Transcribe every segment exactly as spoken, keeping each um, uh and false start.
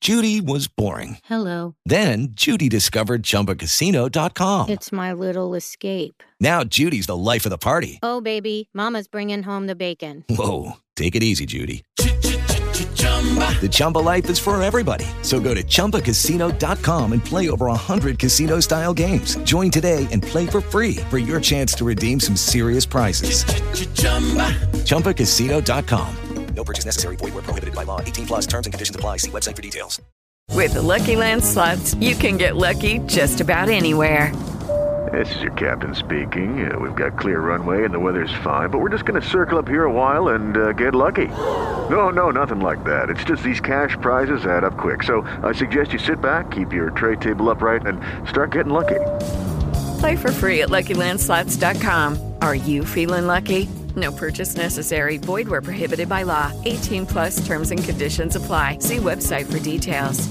Judy was boring. Hello. Then Judy discovered Chumba Casino dot com. It's my little escape. Now Judy's the life of the party. Oh, baby, mama's bringing home the bacon. Whoa, take it easy, Judy. The Chumba life is for everybody. So go to Chumba Casino dot com and play over one hundred casino-style games. Join today and play for free for your chance to redeem some serious prizes. Chumba Casino dot com. No purchase necessary. Void where prohibited by law. eighteen plus terms and conditions apply. See website for details. With the Lucky Land Slots, you can get lucky just about anywhere. This is your captain speaking. Uh, we've got clear runway and the weather's fine, but we're just going to circle up here a while and uh, get lucky. No, no, nothing like that. It's just these cash prizes add up quick. So I suggest you sit back, keep your tray table upright, and start getting lucky. Play for free at Lucky Land Slots dot com. Are you feeling lucky? No purchase necessary. Void where prohibited by law. eighteen plus terms and conditions apply. See website for details.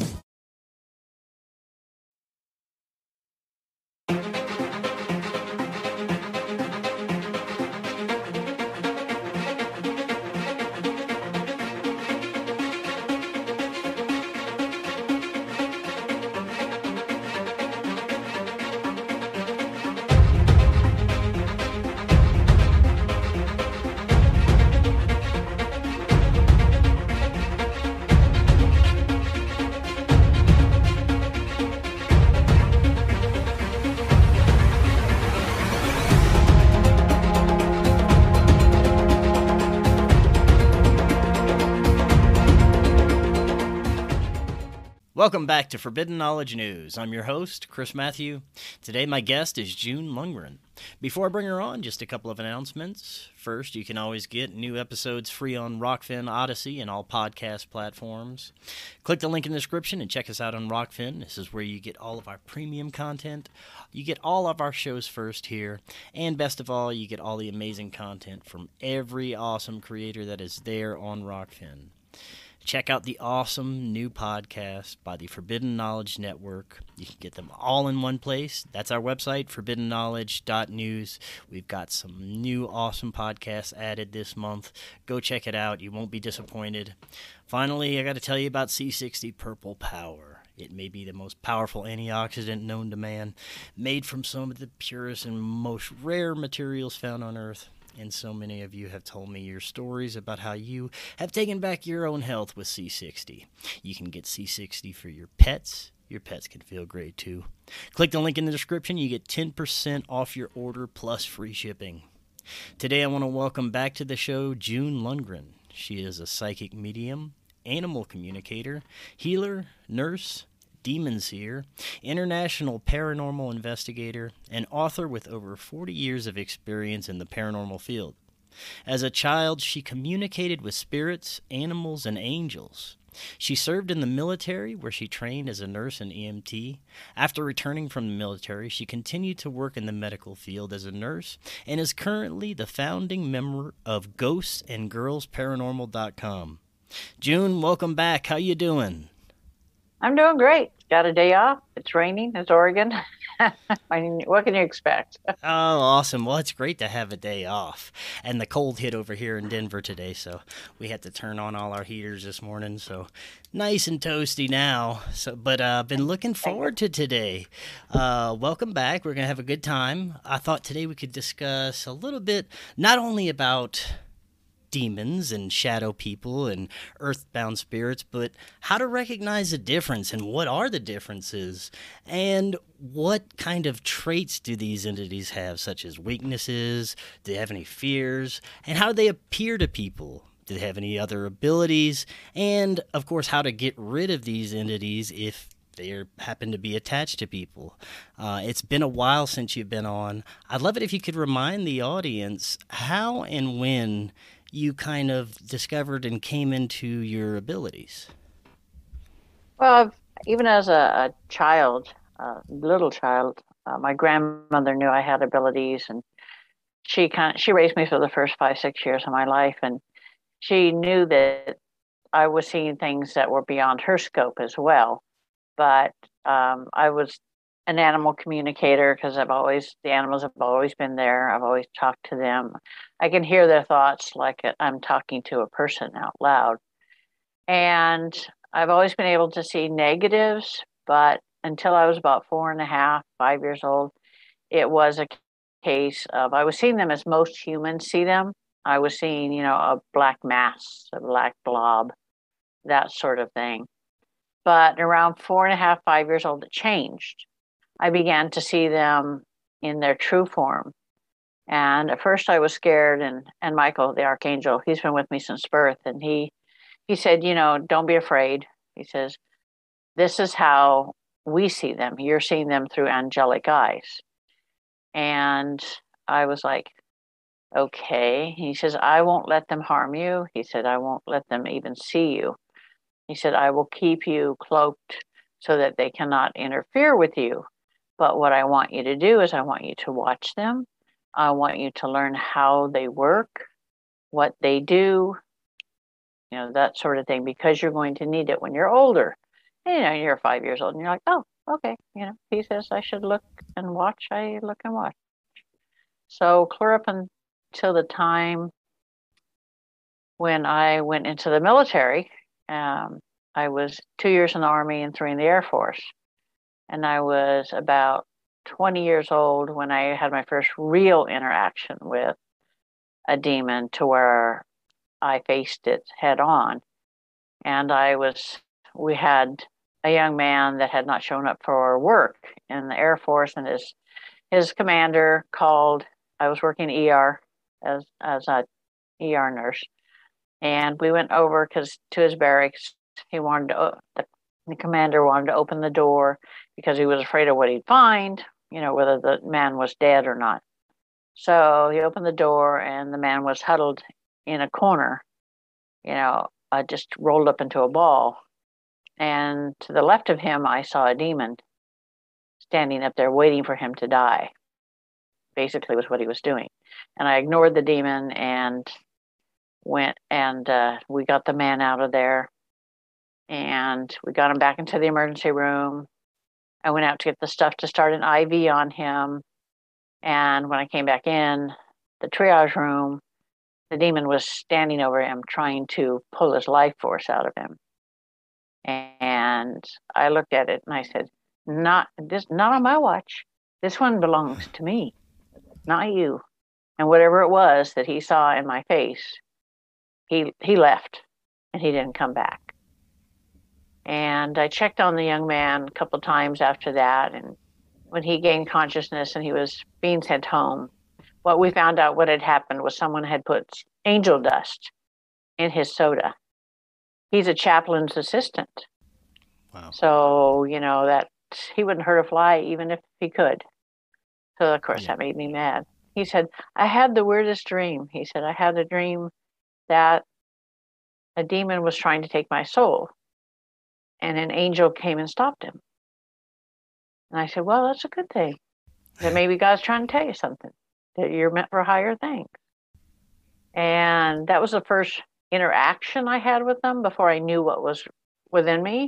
Welcome back to Forbidden Knowledge News. I'm your host, Chris Matthew. Today my guest is June Lundgren. Before I bring her on, just a couple of announcements. First, you can always get new episodes free on Rockfin Odyssey and all podcast platforms. Click the link in the description and check us out on Rockfin. This is where you get all of our premium content. You get all of our shows first here. And best of all, you get all the amazing content from every awesome creator that is there on Rockfin. Check out the awesome new podcast by the Forbidden Knowledge Network. You can get them all in one place. That's our website, forbidden knowledge dot news. We've got some new awesome podcasts added this month. Go check it out. You won't be disappointed. Finally, I got to tell you about C sixty Purple Power. It may be the most powerful antioxidant known to man, made from some of the purest and most rare materials found on Earth. And so many of you have told me your stories about how you have taken back your own health with C sixty. You can get C sixty for your pets. Your pets can feel great too. Click the link in the description. You get ten percent off your order plus free shipping. Today I want to welcome back to the show June Lundgren. She is a psychic medium, animal communicator, healer, nurse, demon seer, international paranormal investigator, and author with over forty years of experience in the paranormal field. As a child, she communicated with spirits, animals, and angels. She served in the military, where she trained as a nurse and E M T. After returning from the military, she continued to work in the medical field as a nurse and is currently the founding member of Ghosts and Girls Paranormal dot com. June, welcome back. How you doing? I'm doing great. Got a day off. It's raining. It's Oregon. I mean, what can you expect? Oh, awesome. Well, it's great to have a day off. And the cold hit over here in Denver today, so we had to turn on all our heaters this morning. So nice and toasty now. So, but I've uh, been looking forward to today. Uh, welcome back. We're going to have a good time. I thought today we could discuss a little bit, not only about demons and shadow people and earthbound spirits, but how to recognize the difference and what are the differences and what kind of traits do these entities have, such as weaknesses, do they have any fears, and how do they appear to people? Do they have any other abilities? And, of course, how to get rid of these entities if they happen to be attached to people. Uh, it's been a while since you've been on. I'd love it if you could remind the audience how and when you kind of discovered and came into your abilities. Well, I've, even as a, a child, a little child, uh, my grandmother knew I had abilities, and she kind of, she raised me for the first five, six years of my life, and she knew that I was seeing things that were beyond her scope as well. But um, I was an animal communicator because I've always, the animals have always been there. I've always talked to them. I can hear their thoughts like I'm talking to a person out loud. And I've always been able to see negatives, but until I was about four and a half, five years old, it was a case of I was seeing them as most humans see them. I was seeing, you know, a black mass, a black blob, that sort of thing. But around four and a half, five years old, it changed. I began to see them in their true form. And at first I was scared, and, and Michael, the archangel, he's been with me since birth, and he he said, you know, don't be afraid. He says, this is how we see them. You're seeing them through angelic eyes. And I was like, okay. He says, I won't let them harm you. He said, I won't let them even see you. He said, I will keep you cloaked so that they cannot interfere with you. But what I want you to do is I want you to watch them. I want you to learn how they work, what they do, you know, that sort of thing, because you're going to need it when you're older. And, you know, you're five years old and you're like, oh, okay. You know, he says I should look and watch. I look and watch. So clear up until the time when I went into the military. Um, I was two years in the Army and three in the Air Force. And I was about twenty years old when I had my first real interaction with a demon, to where I faced it head on. And I was, we had a young man that had not shown up for work in the Air Force, and his his commander called. I was working E R as as a E R nurse, and we went over because to his barracks. He wanted to, the, the commander wanted to open the door because he was afraid of what he'd find, you know, whether the man was dead or not. So he opened the door, and the man was huddled in a corner, you know, uh, just rolled up into a ball. And to the left of him, I saw a demon standing up there waiting for him to die, basically was what he was doing. And I ignored the demon and went, and uh, we got the man out of there, and we got him back into the emergency room. I went out to get the stuff to start an I V on him. And when I came back in the triage room, the demon was standing over him trying to pull his life force out of him. And I looked at it and I said, not this, not on my watch. This one belongs to me, not you. And whatever it was that he saw in my face, he he left and he didn't come back. And I checked on the young man a couple of times after that. And when he gained consciousness and he was being sent home, what we found out what had happened was someone had put angel dust in his soda. He's a chaplain's assistant. Wow. So, you know, that he wouldn't hurt a fly even if he could. So, of course, Yeah. that made me mad. He said, I had the weirdest dream. He said, I had a dream that a demon was trying to take my soul, and an angel came and stopped him. And I said, well, that's a good thing. That maybe God's trying to tell you something, that you're meant for higher things. And that was the first interaction I had with them before I knew what was within me.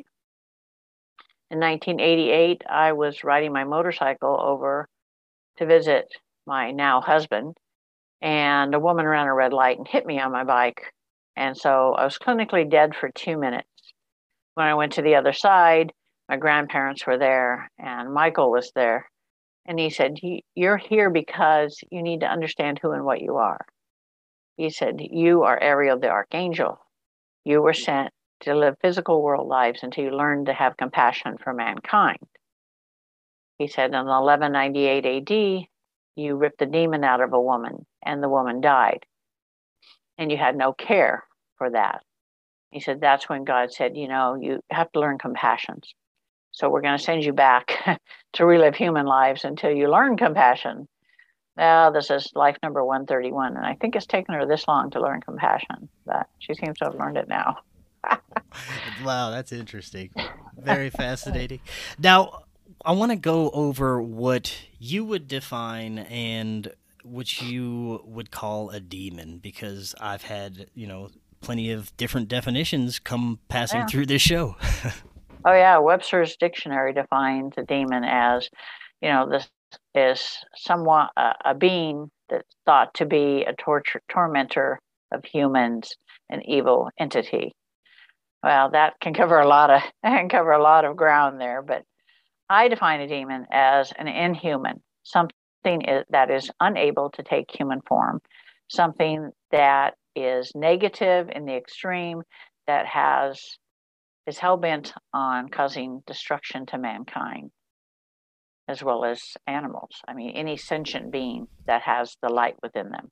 In nineteen eighty-eight, I was riding my motorcycle over to visit my now husband, and a woman ran a red light and hit me on my bike. And so I was clinically dead for two minutes. When I went to the other side, my grandparents were there, and Michael was there. And he said, you're here because you need to understand who and what you are. He said, you are Ariel the Archangel. You were sent to live physical world lives until you learn to have compassion for mankind. He said, in eleven ninety-eight A D, you ripped the demon out of a woman, and the woman died. And you had no care for that. He said, that's when God said, you know, you have to learn compassion. So we're going to send you back to relive human lives until you learn compassion. Now, this is life number one thirty-one, and I think it's taken her this long to learn compassion, but she seems to have learned it now. Wow, that's interesting. Very fascinating. Now, I want to go over what you would define and what you would call a demon, because I've had, you know, plenty of different definitions come passing Yeah. through this show. Oh, yeah. Webster's dictionary defines a demon as, you know, this is somewhat a, a being that's thought to be a torture, tormentor of humans, an evil entity. Well, that can cover a lot of can cover a lot of ground there, but I define a demon as an inhuman, something that is unable to take human form, something that is negative in the extreme, that has is hell bent on causing destruction to mankind, as well as animals. I mean, any sentient being that has the light within them.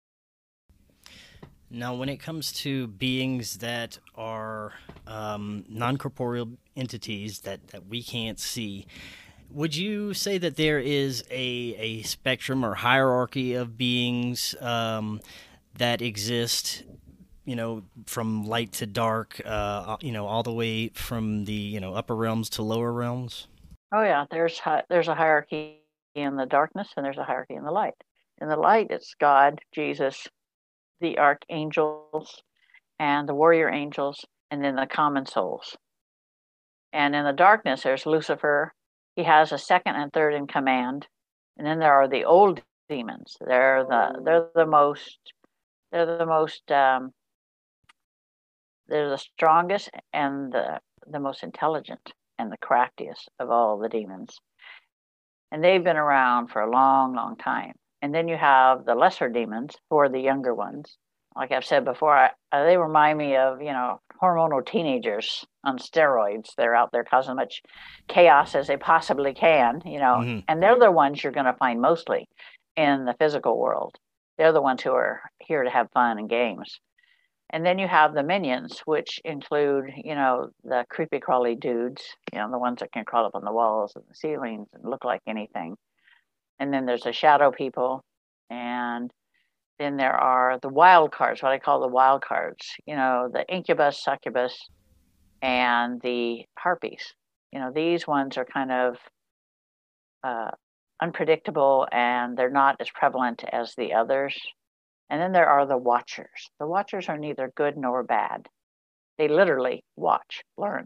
Now, when it comes to beings that are um, non-corporeal entities that, that we can't see, would you say that there is a, a spectrum or hierarchy of beings um, that exist, you know, from light to dark, uh, you know, all the way from the, you know, upper realms to lower realms? Oh yeah, there's there's a hierarchy in the darkness and there's a hierarchy in the light. In the light, it's God, Jesus, the archangels, and the warrior angels, and then the common souls. And in the darkness, there's Lucifer. He has a second and third in command. And then there are the old demons. They're the they're the most they're the most um, they're the strongest and the the most intelligent and the craftiest of all the demons. And they've been around for a long, long time. And then you have the lesser demons, who are the younger ones. Like I've said before, I, they remind me of, you know, hormonal teenagers on steroids. They're out there causing as much chaos as they possibly can, you know, mm-hmm. and they're the ones you're going to find mostly in the physical world. They're the ones who are here to have fun and games. And then you have the minions, which include, you know, the creepy crawly dudes, you know, the ones that can crawl up on the walls and the ceilings and look like anything. And then there's the shadow people. And then there are the wild cards, what I call the wild cards, you know, the incubus, succubus, and the harpies. You know, these ones are kind of uh, unpredictable and they're not as prevalent as the others. And then there are the watchers. The watchers are neither good nor bad. They literally watch, learn.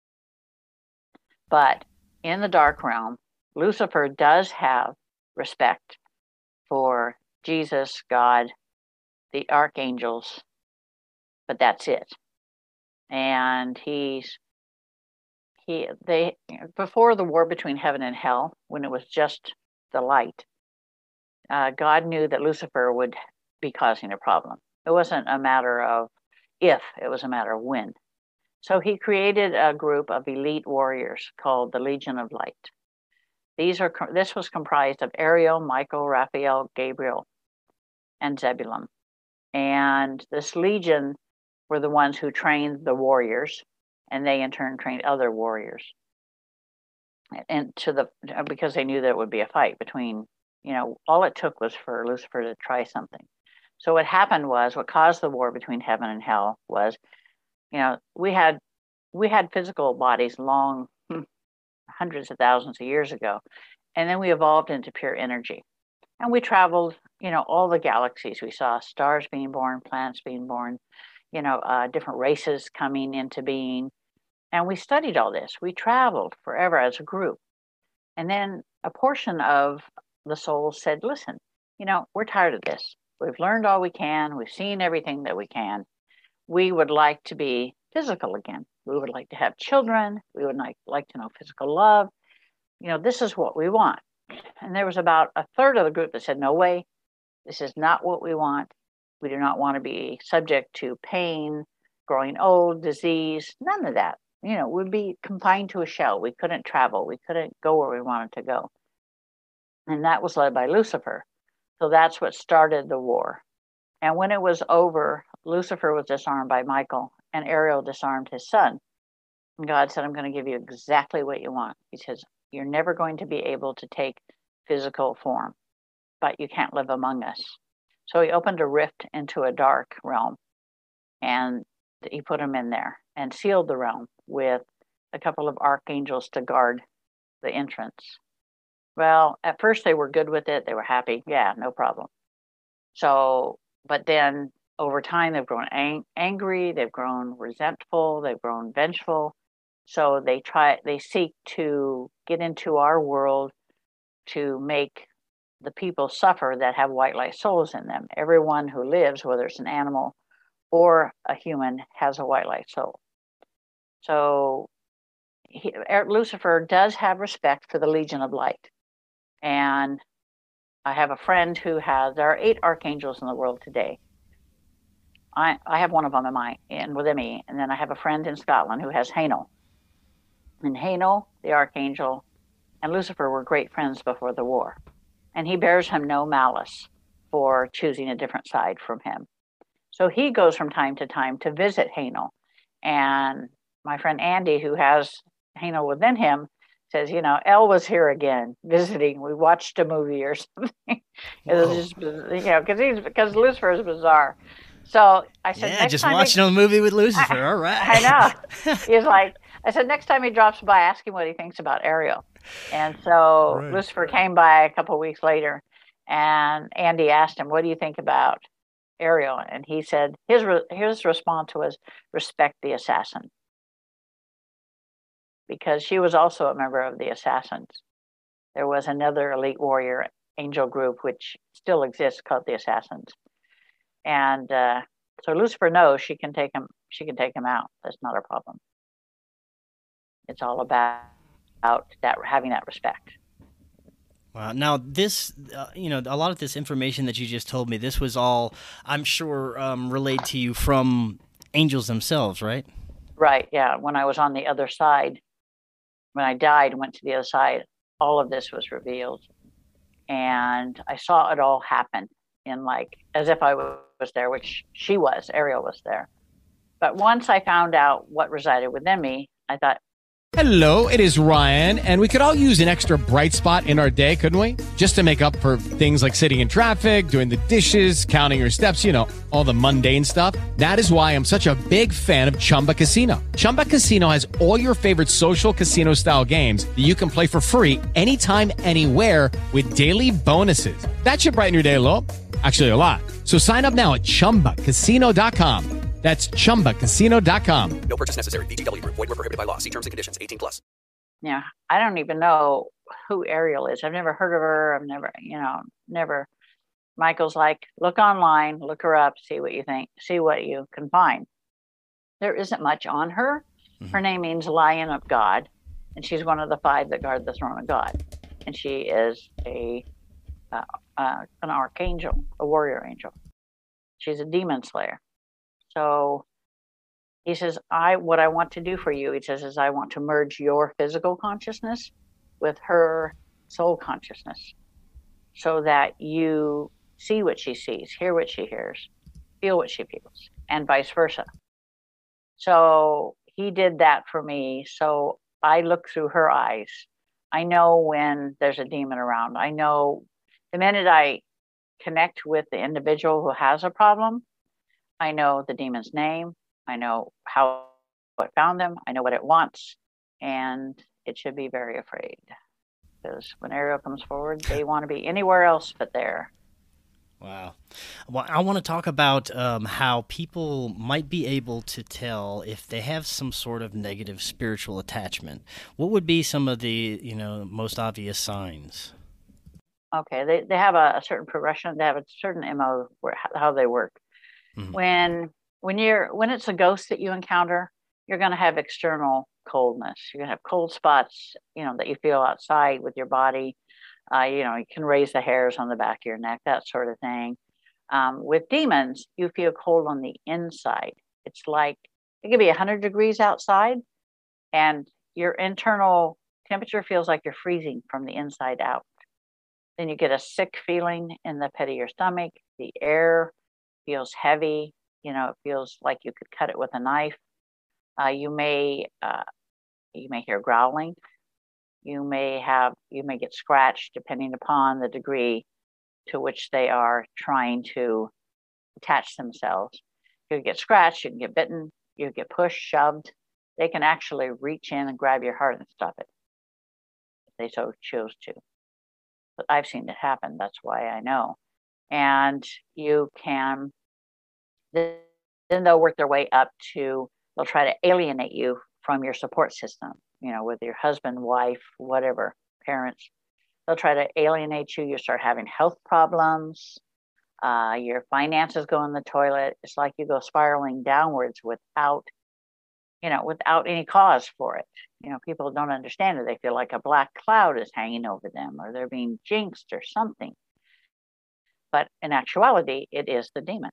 But in the dark realm, Lucifer does have respect for Jesus, God, the archangels, but that's it. And he's he they before the war between heaven and hell, when it was just the light, uh, God knew that Lucifer would be causing a problem. It wasn't a matter of if, it was a matter of when. So he created a group of elite warriors called the Legion of Light. These are this was comprised of Ariel, Michael, Raphael, Gabriel, and Zebulun. And this legion were the ones who trained the warriors, and they in turn trained other warriors. And to the because they knew that it would be a fight between, you know, all it took was for Lucifer to try something. So what happened was, what caused the war between heaven and hell was, you know, we had we had physical bodies long, hundreds of thousands of years ago, and then we evolved into pure energy. And we traveled, you know, all the galaxies. We saw stars being born, planets being born, you know, uh, different races coming into being. And we studied all this. We traveled forever as a group. And then a portion of the souls said, listen, you know, we're tired of this. We've learned all we can. We've seen everything that we can. We would like to be physical again. We would like to have children. We would like, like to know physical love. You know, this is what we want. And there was about a third of the group that said, no way, this is not what we want. We do not want to be subject to pain, growing old, disease, none of that. You know, we'd be confined to a shell. We couldn't travel. We couldn't go where we wanted to go. And that was led by Lucifer. So that's what started the war. And when it was over, Lucifer was disarmed by Michael, and Ariel disarmed his son. And God said, I'm going to give you exactly what you want. He says, you're never going to be able to take physical form, but you can't live among us. So he opened a rift into a dark realm, and he put him in there and sealed the realm with a couple of archangels to guard the entrance. Well, at first they were good with it. They were happy. Yeah, no problem. So, but then over time, they've grown ang- angry. They've grown resentful. They've grown vengeful. So they try, they seek to get into our world to make the people suffer that have white light souls in them. Everyone who lives, whether it's an animal or a human, has a white light soul. So he, Lucifer does have respect for the Legion of Light. And I have a friend who has, there are eight archangels in the world today. I, I have one of them in my, in within me. And then I have a friend in Scotland who has Hanel. And Hanel, the archangel, and Lucifer were great friends before the war. And he bears him no malice for choosing a different side from him. So he goes from time to time to visit Hanel. And my friend Andy, who has Hanel within him, says, you know, El was here again visiting. We watched a movie or something. It was just, you know, because he's because Lucifer is bizarre. So I said, yeah, next just time watching he, a movie with Lucifer. I, All right. I know. He's like, I said, next time he drops by, ask him what he thinks about Ariel. And so Right. Lucifer came by a couple of weeks later, and Andy asked him, what do you think about Ariel? And he said, his re- his response was, respect the assassin. Because she was also a member of the Assassins. There was another elite warrior angel group, which still exists, called the Assassins. And uh, so Lucifer knows she can take him. She can take him out. That's not a problem. It's all about, about that having that respect. Wow. Now, this, uh, you know, a lot of this information that you just told me, this was all, I'm sure, um, relayed to you from angels themselves, right? Right. Yeah. When I was on the other side, when I died and went to the other side, all of this was revealed. And I saw it all happen in like, as if I was there, which she was, Ariel was there. But once I found out what resided within me, I thought, Hello, it is Ryan, and we could all use an extra bright spot in our day, couldn't we? Just to make up for things like sitting in traffic, doing the dishes, counting your steps, you know, all the mundane stuff. That is why I'm such a big fan of Chumba Casino. Chumba Casino has all your favorite social casino-style games that you can play for free anytime, anywhere with daily bonuses. That should brighten your day a little. Actually, a lot. So sign up now at chumba casino dot com. That's chumba casino dot com. No purchase necessary. V G W Group. Void where prohibited by law. See terms and conditions. eighteen plus. yeah, I don't even know who Ariel is. I've never heard of her. I've never, you know, never. Michael's like, look online, look her up, see what you think, see what you can find. There isn't much on her. Mm-hmm. Her name means Lion of God, and she's one of the five that guard the throne of God. And she is a uh, uh, an archangel, a warrior angel. She's a demon slayer. So he says, I what I want to do for you, he says, is I want to merge your physical consciousness with her soul consciousness so that you see what she sees, hear what she hears, feel what she feels, and vice versa. So he did that for me. So I look through her eyes. I know when there's a demon around. I know the minute I connect with the individual who has a problem, I know the demon's name. I know how it found them. I know what it wants. And it should be very afraid. Because when Ariel comes forward, they want to be anywhere else but there. Wow. Well, I want to talk about um, how people might be able to tell if they have some sort of negative spiritual attachment. What would be some of the, you know, most obvious signs? Okay, they, they have a, a certain progression. They have a certain M O where, how they work. Mm-hmm. When when you're when it's a ghost that you encounter, you're going to have external coldness. You're going to have cold spots, you know, that you feel outside with your body. Uh, you know, you can raise the hairs on the back of your neck, that sort of thing. Um, with demons, you feel cold on the inside. It's like it could be one hundred degrees outside, and your internal temperature feels like you're freezing from the inside out. Then you get a sick feeling in the pit of your stomach. The air feels heavy. You know, it feels like you could cut it with a knife. Uh, you may uh, you may hear growling. You may have you may get scratched depending upon the degree to which they are trying to attach themselves. You get scratched, you can get bitten, you get pushed, shoved. They can actually reach in and grab your heart and stop it if they so choose to. But I've seen it happen. That's why I know. And you can, then they'll work their way up to, they'll try to alienate you from your support system, you know, with your husband, wife, whatever, parents. They'll try to alienate you. You start having health problems. Uh, your finances go in the toilet. It's like you go spiraling downwards without you know, without any cause for it. You know, people don't understand it. They feel like a black cloud is hanging over them, or they're being jinxed or something. But in actuality, it is the demon.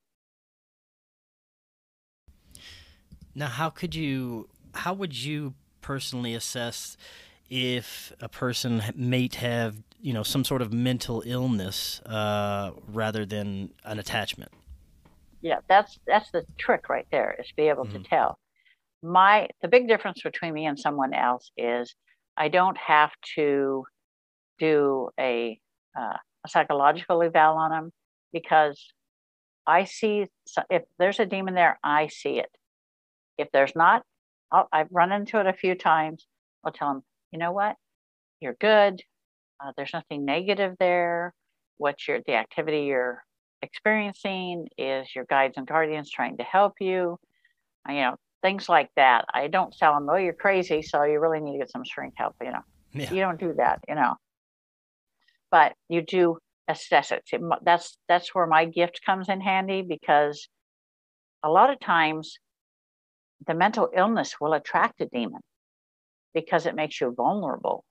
Now, how could you, how would you personally assess if a person may have, you know, some sort of mental illness uh, rather than an attachment? Yeah, that's that's the trick right there, is to be able Mm-hmm. to tell. My the big difference between me and someone else is I don't have to do a, uh, a psychological eval on them, because I see, if there's a demon there, I see it. If there's not, I'll, I've run into it a few times. I'll tell them, you know what, you're good. Uh, there's nothing negative there. What your the activity you're experiencing is your guides and guardians trying to help you. Uh, you know, things like that. I don't tell them, oh, you're crazy, so you really need to get some shrink help. You know, Yeah. you don't do that. You know, but you do assess it. That's that's where my gift comes in handy, because a lot of times the mental illness will attract a demon because it makes you vulnerable.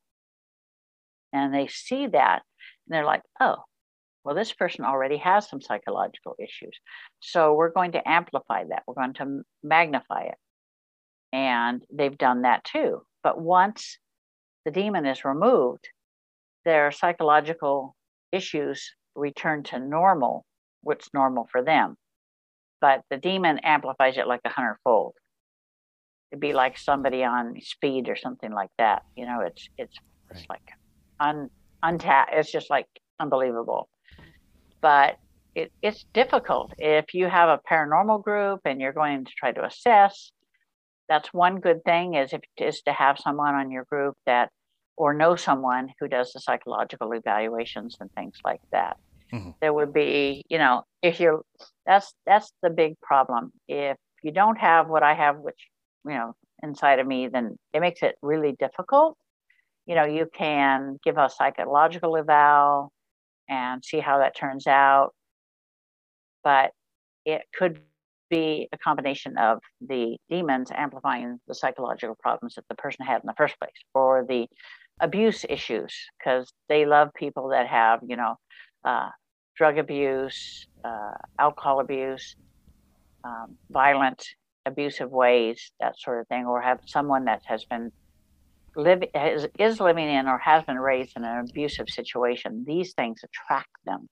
And they see that and they're like, oh, well, this person already has some psychological issues. So we're going to amplify that. We're going to magnify it. And they've done that too. But once the demon is removed, their psychological issues return to normal, what's normal for them. But the demon amplifies it like a hundredfold. It'd be like somebody on speed or something like that. You know, it's it's right. It's like un untapped. It's just like unbelievable. But it, it's difficult if you have a paranormal group and you're going to try to assess. That's one good thing, is if is to have someone on your group that, or know someone who does the psychological evaluations and things like that. Mm-hmm. There would be, you know, if you're, that's that's the big problem. If you don't have what I have, which, you know, inside of me, then it makes it really difficult. You know, you can give a psychological eval and see how that turns out, but it could be a combination of the demons amplifying the psychological problems that the person had in the first place, or the abuse issues, because they love people that have, you know, uh, drug abuse, uh, alcohol abuse, um, violent, abusive ways, that sort of thing, or have someone that has been living is, is living in or has been raised in an abusive situation. These things attract them.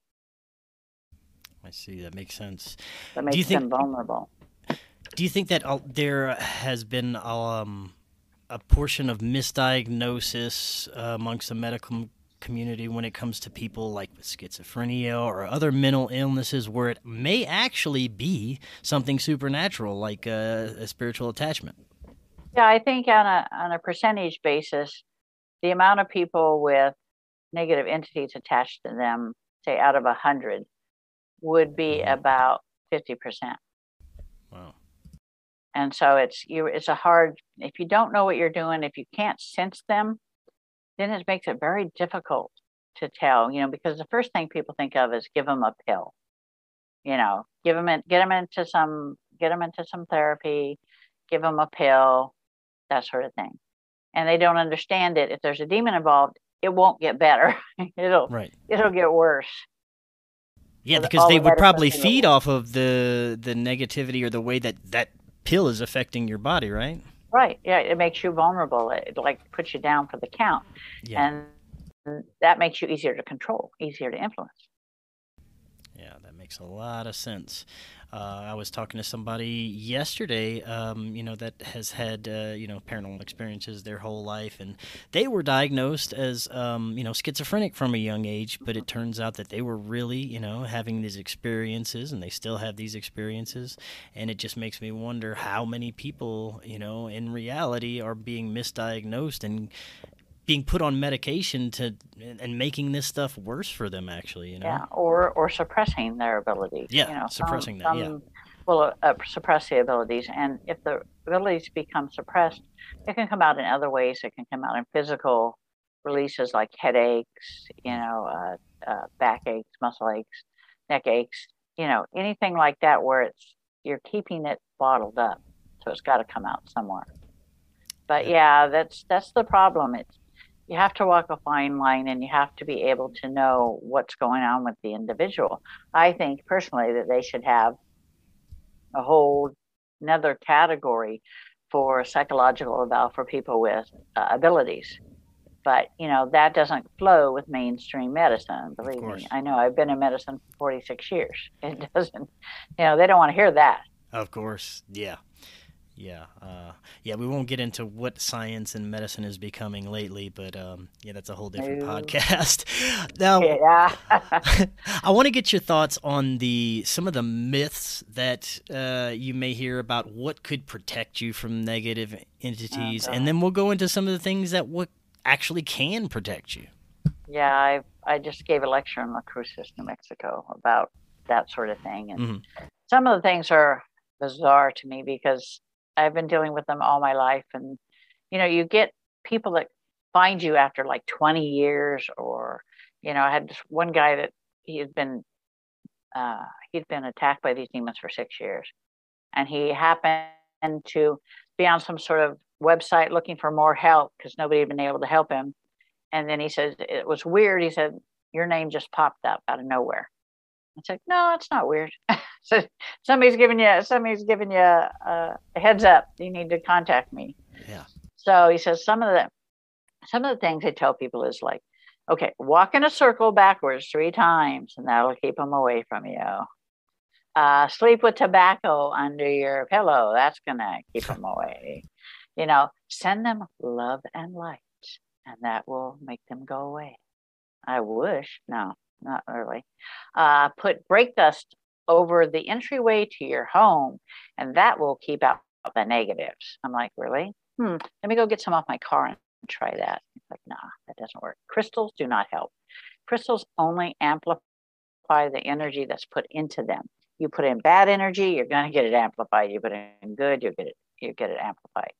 I see. That makes sense. That makes do you think, them vulnerable. Do you think that uh, there has been um, a portion of misdiagnosis uh, amongst the medical community when it comes to people like with schizophrenia or other mental illnesses, where it may actually be something supernatural, like a, a spiritual attachment? Yeah, I think on a on a percentage basis, the amount of people with negative entities attached to them, say out of a hundred, would be about fifty percent. Wow. And so it's you it's a hard, if you don't know what you're doing, if you can't sense them, then it makes it very difficult to tell, you know, because the first thing people think of is give them a pill, you know, give them in, get them into some, get them into some therapy, give them a pill, that sort of thing. And they don't understand it. If there's a demon involved, it won't get better. it'll, right. it'll get worse. Yeah, because they would probably feed off of the the negativity or the way that that pill is affecting your body, right? Right. Yeah, it makes you vulnerable. It, it like puts you down for the count. Yeah. And that makes you easier to control, easier to influence. Yeah, that makes a lot of sense. Uh, I was talking to somebody yesterday, um, you know, that has had, uh, you know, paranormal experiences their whole life, and they were diagnosed as, um, you know, schizophrenic from a young age, but it turns out that they were really, you know, having these experiences, and they still have these experiences, and it just makes me wonder how many people, you know, in reality are being misdiagnosed and being put on medication to and making this stuff worse for them, actually, you know. Yeah, or or suppressing their abilities. Yeah, you know, suppressing some, that. some Yeah. Will uh, suppress the abilities, and if the abilities become suppressed, it can come out in other ways. It can come out in physical releases like headaches, you know, uh, uh, back aches, muscle aches, neck aches, you know, anything like that where it's you're keeping it bottled up, so it's got to come out somewhere. But yeah, that's that's the problem. It's you have to walk a fine line, and you have to be able to know what's going on with the individual. I think personally that they should have a whole another category for psychological eval for people with uh, abilities. But, you know, that doesn't flow with mainstream medicine, believe me. I know I've been in medicine for forty-six years. It doesn't, you know, they don't want to hear that. Of course, yeah. Yeah, uh, yeah. We won't get into what science and medicine is becoming lately, but um, yeah, that's a whole different No. podcast. Now, Yeah. I want to get your thoughts on the some of the myths that uh, you may hear about what could protect you from negative entities, Oh, and then we'll go into some of the things that what actually can protect you. Yeah, I I just gave a lecture in La Cruces, New Mexico about that sort of thing. And Mm-hmm. some of the things are bizarre to me because I've been dealing with them all my life. And, you know, you get people that find you after like twenty years, or, you know, I had this one guy that he had been, uh, he'd been attacked by these demons for six years. And he happened to be on some sort of website looking for more help because nobody had been able to help him. And then he said, it was weird. He said, your name just popped up out of nowhere. I said, no, it's not weird. So somebody's giving you, somebody's giving you a, a heads up. You need to contact me. Yeah. So he says some of the, some of the things they tell people is like, okay, walk in a circle backwards three times and that'll keep them away from you. Uh, sleep with tobacco under your pillow. That's going to keep them away. You know, send them love and light and that will make them go away. I wish. No, not really. Uh, put brake dust over the entryway to your home, and that will keep out the negatives. I'm like, really? Hmm. Let me go get some off my car and try that. It's like, nah, that doesn't work. Crystals do not help. Crystals only amplify the energy that's put into them. You put in bad energy, you're going to get it amplified. You put in good, you'll get it. You get it amplified.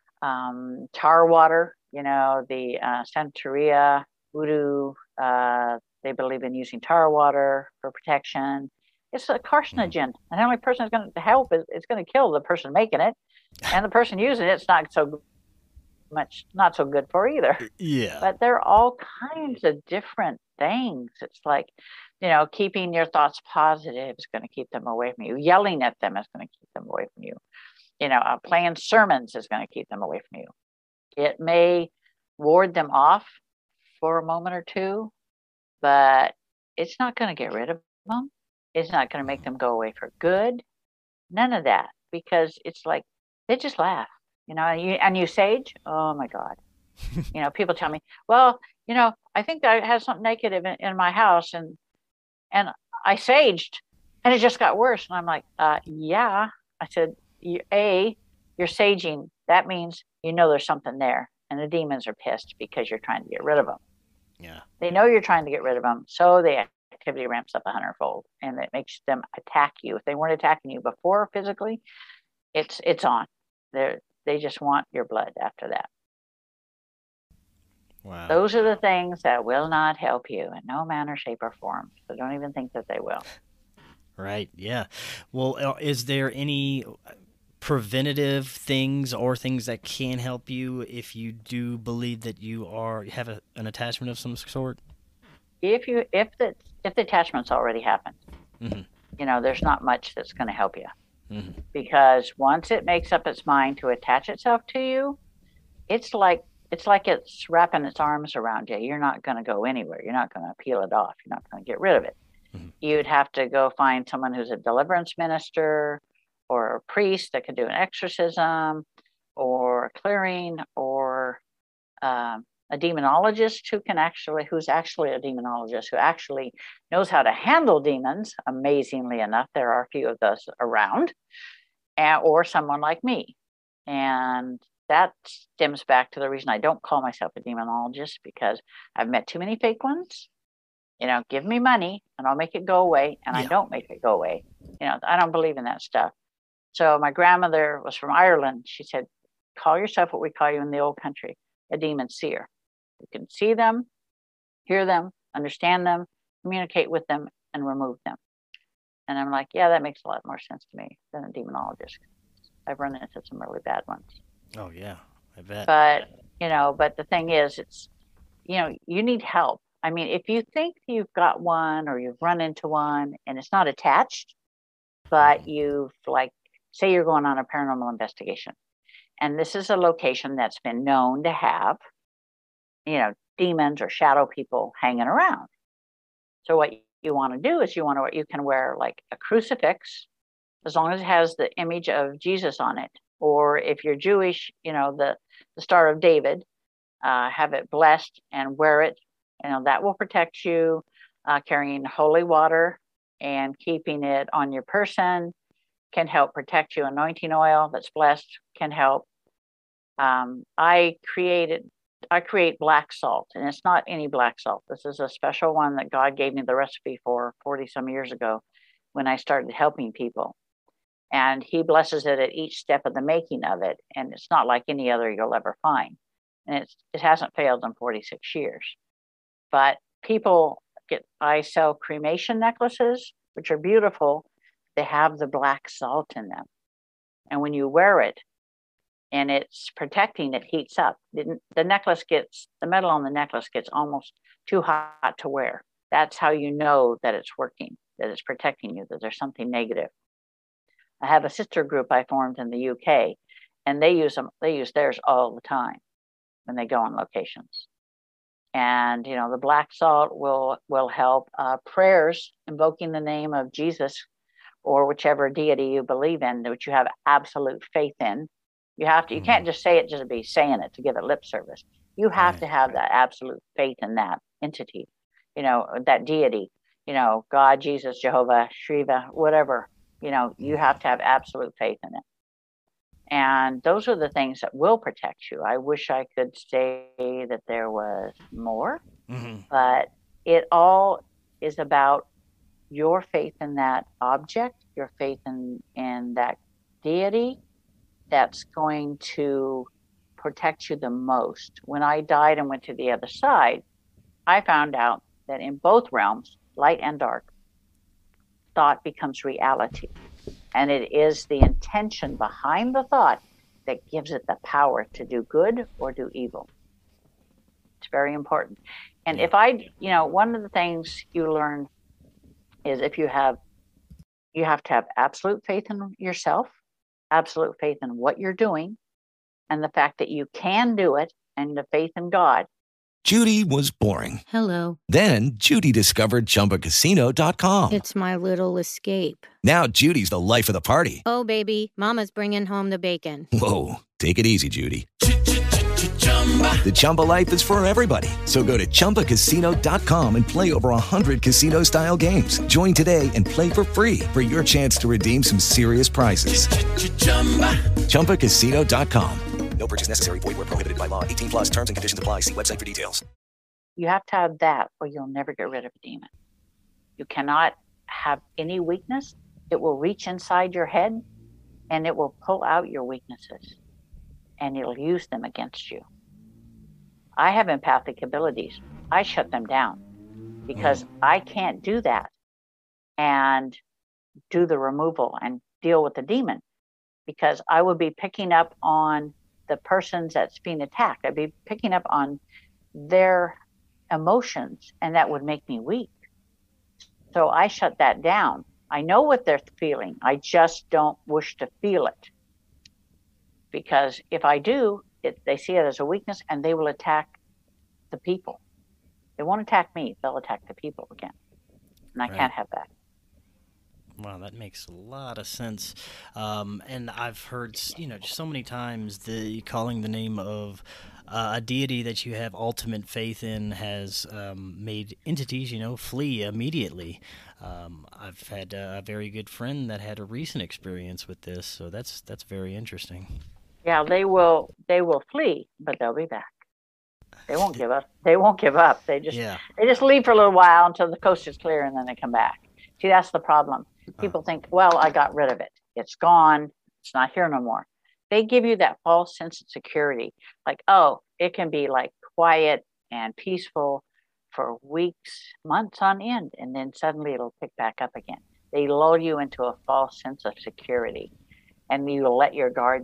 Um, tar water, you know, the uh, Santeria, voodoo, uh, they believe in using tar water for protection. It's a carcinogen. And the only person that's going to help is it's going to kill the person making it. And the person using it, it's not so much, not so good for either. Yeah. But there are all kinds of different things. It's like, you know, keeping your thoughts positive is going to keep them away from you. Yelling at them is going to keep them away from you. You know, uh, playing sermons is going to keep them away from you. It may ward them off for a moment or two, but it's not going to get rid of them. It's not going to make them go away for good. None of that, because it's like they just laugh, you know. And you, and you sage, oh my God, you know. People tell me, well, you know, I think I had something negative in, in my house, and and I saged, and it just got worse. And I'm like, uh, yeah. I said, you, a, you're saging. That means you know there's something there, and the demons are pissed because you're trying to get rid of them. Yeah. They know you're trying to get rid of them, so the activity ramps up a hundredfold, and it makes them attack you. If they weren't attacking you before physically, it's it's on. They they just want your blood after that. Wow. Those are the things that will not help you in no manner, shape, or form. So don't even think that they will. Right. Yeah. Well, uh, is there any preventative things or things that can help you if you do believe that you are have a, an attachment of some sort? If you if the if the attachment's already happened, Mm-hmm. you know, there's not much that's going to help you. Mm-hmm. Because once it makes up its mind to attach itself to you, it's like it's like it's wrapping its arms around you. You're not going to go anywhere. You're not going to peel it off. You're not going to get rid of it. Mm-hmm. You'd have to go find someone who's a deliverance minister or a priest that can do an exorcism or a clearing, or um, a demonologist who can actually, who's actually a demonologist, who actually knows how to handle demons. Amazingly enough, there are a few of those around, and, or someone like me. And that stems back to the reason I don't call myself a demonologist, because I've met too many fake ones. You know, give me money and I'll make it go away, and Yeah. I don't make it go away. You know, I don't believe in that stuff. So my grandmother was from Ireland. She said, call yourself what we call you in the old country, a demon seer. You can see them, hear them, understand them, communicate with them, and remove them. And I'm like, yeah, that makes a lot more sense to me than a demonologist. I've run into some really bad ones. Oh, yeah. I bet. But, you know, but the thing is, it's, you know, you need help. I mean, if you think you've got one or you've run into one and it's not attached, but you've like, say you're going on a paranormal investigation, and this is a location that's been known to have, you know, demons or shadow people hanging around. So what you want to do is you want to, you can wear like a crucifix, as long as it has the image of Jesus on it. Or if you're Jewish, you know, the, the Star of David, uh, have it blessed and wear it. You know, that will protect you. Uh, carrying holy water and keeping it on your person can help protect you. Anointing oil that's blessed can help. Um, I created, I create black salt, and it's not any black salt. This is a special one that God gave me the recipe for forty some years ago when I started helping people. And he blesses it at each step of the making of it. And it's not like any other you'll ever find. And it's, it hasn't failed in forty-six years. But people get, I sell cremation necklaces, which are beautiful. They have the black salt in them. And when you wear it and it's protecting, it heats up. The, the necklace gets, the metal on the necklace gets almost too hot to wear. That's how you know that it's working, that it's protecting you, that there's something negative. I have a sister group I formed in the U K, and they use them, they use theirs all the time when they go on locations. And, you know, the black salt will, will help. Uh, prayers invoking the name of Jesus or whichever deity you believe in, which you have absolute faith in. You have to, you can't just say it just to be saying it, to give it lip service. You have Right, to have right. that absolute faith in that entity, you know, that deity, you know, God, Jesus, Jehovah, Shiva, whatever, you know, you have to have absolute faith in it. And those are the things that will protect you. I wish I could say that there was more, Mm-hmm. but it all is about your faith in that object, your faith in, in that deity that's going to protect you the most. When I died and went to the other side, I found out that in both realms, light and dark, thought becomes reality. And it is the intention behind the thought that gives it the power to do good or do evil. It's very important. And Yeah. if I, you know, one of the things you learn is if you have, you have to have absolute faith in yourself, absolute faith in what you're doing, and the fact that you can do it, and the faith in God. Judy was boring. Hello. Then Judy discovered Chumba Casino dot com. It's my little escape. Now Judy's the life of the party. Oh, baby, mama's bringing home the bacon. Whoa, take it easy, Judy. The Chumba life is for everybody. So go to Chumba Casino dot com and play over one hundred casino-style games. Join today and play for free for your chance to redeem some serious prizes. Chumba Casino dot com. No purchase necessary. Void where prohibited by law. eighteen plus terms and conditions apply. See website for details. You have to have that or you'll never get rid of a demon. You cannot have any weakness. It will reach inside your head and it will pull out your weaknesses and it'll use them against you. I have empathic abilities. I shut them down because I can't do that and do the removal and deal with the demon, because I would be picking up on the persons that's being attacked. I'd be picking up on their emotions, and that would make me weak. So I shut that down. I know what they're feeling. I just don't wish to feel it. Because if I do, it, they see it as a weakness and they will attack the people. They won't attack me. They'll attack the people again. And I Right. can't have that. Wow, that makes a lot of sense. Um, and I've heard, s- you know, just so many times the calling the name of uh, a deity that you have ultimate faith in has um, made entities, you know, flee immediately. Um, I've had uh, a very good friend that had a recent experience with this, so that's that's very interesting. Yeah, they will they will flee, but they'll be back. They won't give up. They won't give up. They just Yeah. they just leave for a little while until the coast is clear and then they come back. See, that's the problem. People think, well, I got rid of it. It's gone. It's not here no more. They give you that false sense of security. Like, oh, it can be like quiet and peaceful for weeks, months on end, and then suddenly it'll pick back up again. They lull you into a false sense of security and you will let your guard down.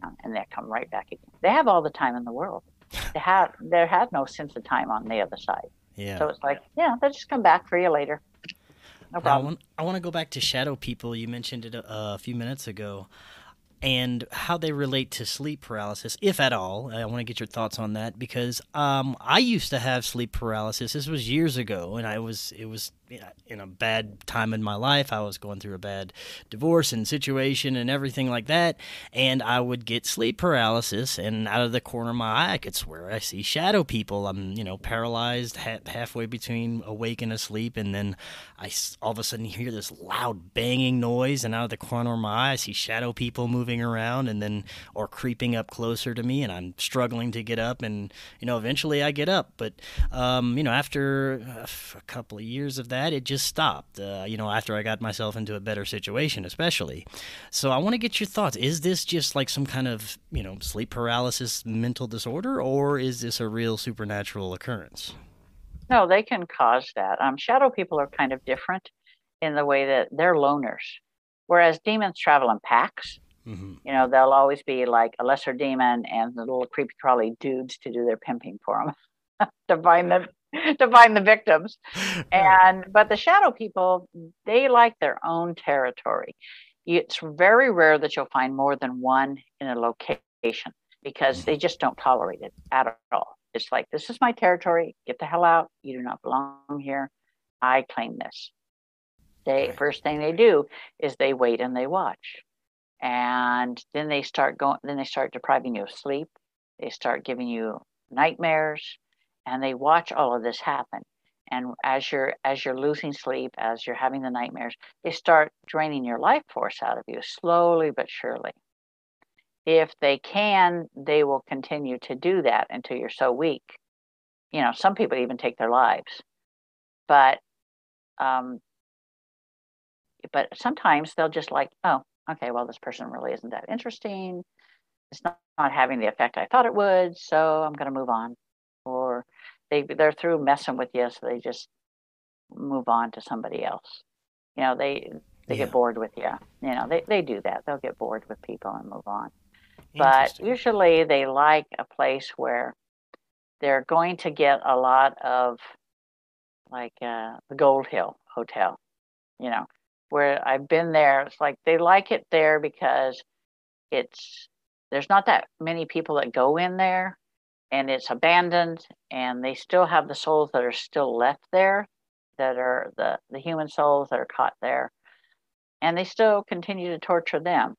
and they come right back again. They have all the time in the world. They have there has no sense of time on the other side. Yeah. So it's like, yeah, they'll just come back for you later. No Now, I problem. want, I want to go back to shadow people. You mentioned it a, a few minutes ago, and how they relate to sleep paralysis, if at all. I want to get your thoughts on that because um, I used to have sleep paralysis. This was years ago, and I was it was in a bad time in my life. I was going through a bad divorce and situation and everything like that, and I would get sleep paralysis, and out of the corner of my eye, I could swear I see shadow people. I'm, you know, paralyzed ha- halfway between awake and asleep, and then I all of a sudden hear this loud banging noise, and out of the corner of my eye, I see shadow people moving around, and then or creeping up closer to me, and I'm struggling to get up, and you know, eventually I get up, but um, you know, after a couple of years of that, it just stopped. Uh, you know, after I got myself into a better situation, especially. So I want to get your thoughts. Is this just like some kind of, you know, sleep paralysis mental disorder, or is this a real supernatural occurrence? No, they can cause that. Um, shadow people are kind of different in the way that they're loners, whereas demons travel in packs. Mm-hmm. You know, they'll always be like a lesser demon and the little creepy crawly dudes to do their pimping for them, to find the to find the victims. And but the shadow people, they like their own territory. It's very rare that you'll find more than one in a location because mm-hmm. they just don't tolerate it at all. It's like, this is my territory. Get the hell out. You do not belong here. I claim this. They right. First thing they do is they wait and they watch. And then they start going, then they start depriving you of sleep. They start giving you nightmares, and they watch all of this happen. And as you're as you're losing sleep, as you're having the nightmares, they start draining your life force out of you slowly but surely. If they can, they will continue to do that until you're so weak. You know, some people even take their lives. But um, but sometimes they'll just like, oh, okay, well, this person really isn't that interesting. It's not, not having the effect I thought it would, so I'm going to move on. Or they, they're through messing with you, so they just move on to somebody else. You know, they they yeah. get bored with you. You know, they, they do that. They'll get bored with people and move on. But usually they like a place where they're going to get a lot of, like uh, the Gold Hill Hotel, you know, where I've been there. It's like they like it there because it's there's not that many people that go in there, and it's abandoned, and they still have the souls that are still left there, that are the, the human souls that are caught there, and they still continue to torture them.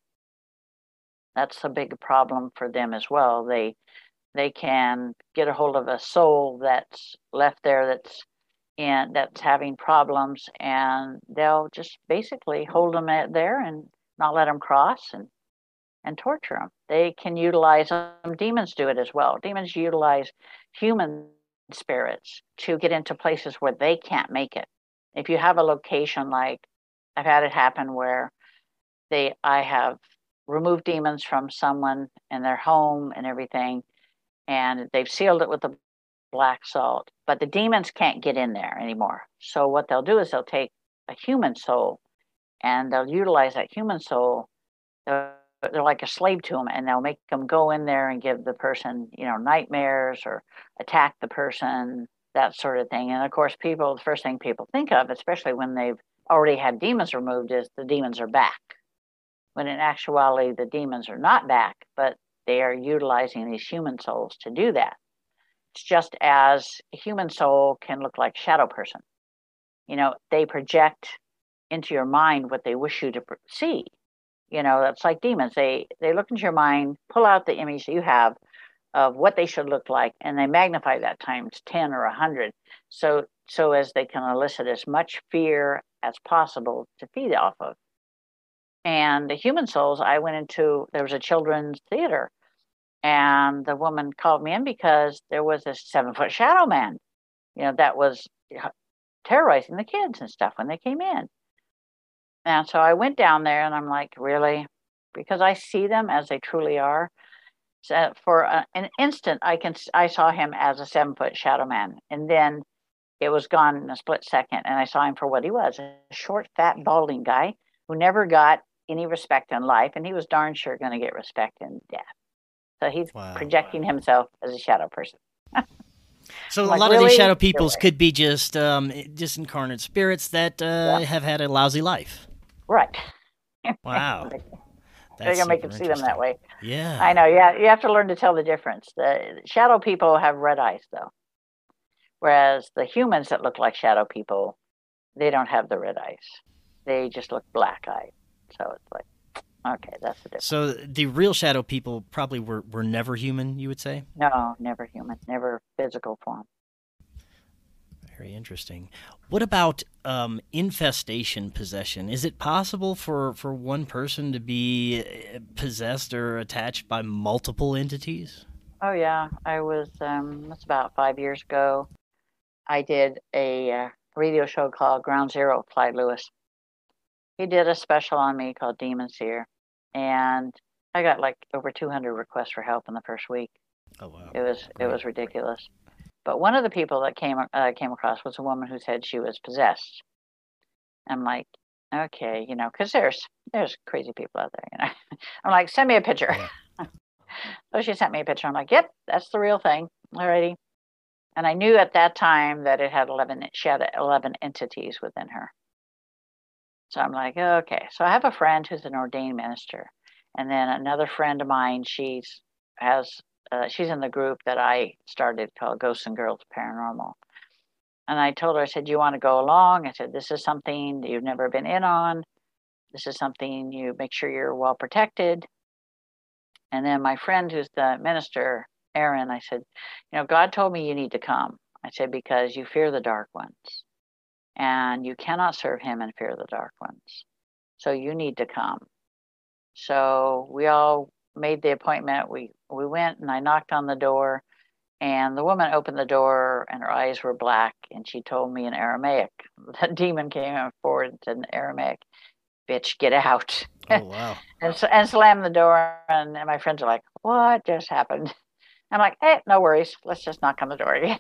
That's a big problem for them as well. They they can get a hold of a soul that's left there that's in that's having problems, and they'll just basically hold them at there and not let them cross and and torture them. They can utilize them. Demons do it as well. Demons utilize human spirits to get into places where they can't make it. If you have a location, like I've had it happen where they, I have removed demons from someone in their home and everything, and they've sealed it with the black salt, but the demons can't get in there anymore. So what they'll do is they'll take a human soul and they'll utilize that human soul. They're, they're like a slave to them, and they'll make them go in there and give the person, you know, nightmares or attack the person, that sort of thing. And of course, people, the first thing people think of, especially when they've already had demons removed, is the demons are back. When in actuality, the demons are not back, but they are utilizing these human souls to do that. It's just as a human soul can look like a shadow person. You know, they project into your mind what they wish you to see. You know, that's like demons. They they look into your mind, pull out the image that you have of what they should look like, and they magnify that times ten or one hundred, so so as they can elicit as much fear as possible to feed off of. And the human souls, I went into, there was a children's theater, and the woman called me in because there was this seven-foot shadow man, you know, that was terrorizing the kids and stuff when they came in. And so I went down there, and I'm like, really? Because I see them as they truly are. So for a, an instant, I can I saw him as a seven-foot shadow man, and then it was gone in a split second, and I saw him for what he was, a short, fat, balding guy who never got any respect in life, and he was darn sure going to get respect in death. So he's Wow. projecting himself as a shadow person. So a Like, lot of really? these shadow peoples Really? could be just um, just incarnate spirits that uh, Yeah. have had a lousy life. Right. Wow. They're That's going to make super you see them that interesting. way. Yeah. I know. Yeah, you have to learn to tell the difference. The shadow people have red eyes, though, whereas the humans that look like shadow people, they don't have the red eyes. They just look black-eyed. So it's like, okay, that's the difference. So the real shadow people probably were, were never human, you would say? No, never human, never physical form. Very interesting. What about um, infestation possession? Is it possible for, for one person to be uh, possessed or attached by multiple entities? Oh, yeah. I was, um, that's about five years ago. I did a uh, radio show called Ground Zero with Clyde Lewis. He did a special on me called Demon Seer. And I got like over two hundred requests for help in the first week. Oh, wow. It was it was ridiculous. But one of the people that came uh, came across was a woman who said she was possessed. I'm like, okay, you know, because there's there's crazy people out there, you know. I'm like, send me a picture. Yeah. So she sent me a picture. I'm like, yep, that's the real thing. Alrighty. And I knew at that time that it had eleven. She had eleven entities within her. So I'm like, okay. So I have a friend who's an ordained minister, and then another friend of mine. She's has uh, she's in the group that I started called Ghosts and Girls Paranormal. And I told her, I said, "You want to go along?" I said, "This is something that you've never been in on. This is something you make sure you're well protected." And then my friend, who's the minister, Aaron, I said, "You know, God told me you need to come." I said, "Because you fear the dark ones. And you cannot serve him and fear the dark ones. So you need to come." So we all made the appointment. We we went and I knocked on the door, and the woman opened the door and her eyes were black, and she told me in Aramaic. The demon came forward in Aramaic, "Bitch, get out." Oh, wow. and, and slammed the door, and, and my friends are like, "What just happened?" I'm like, "Hey, no worries. Let's just knock on the door again."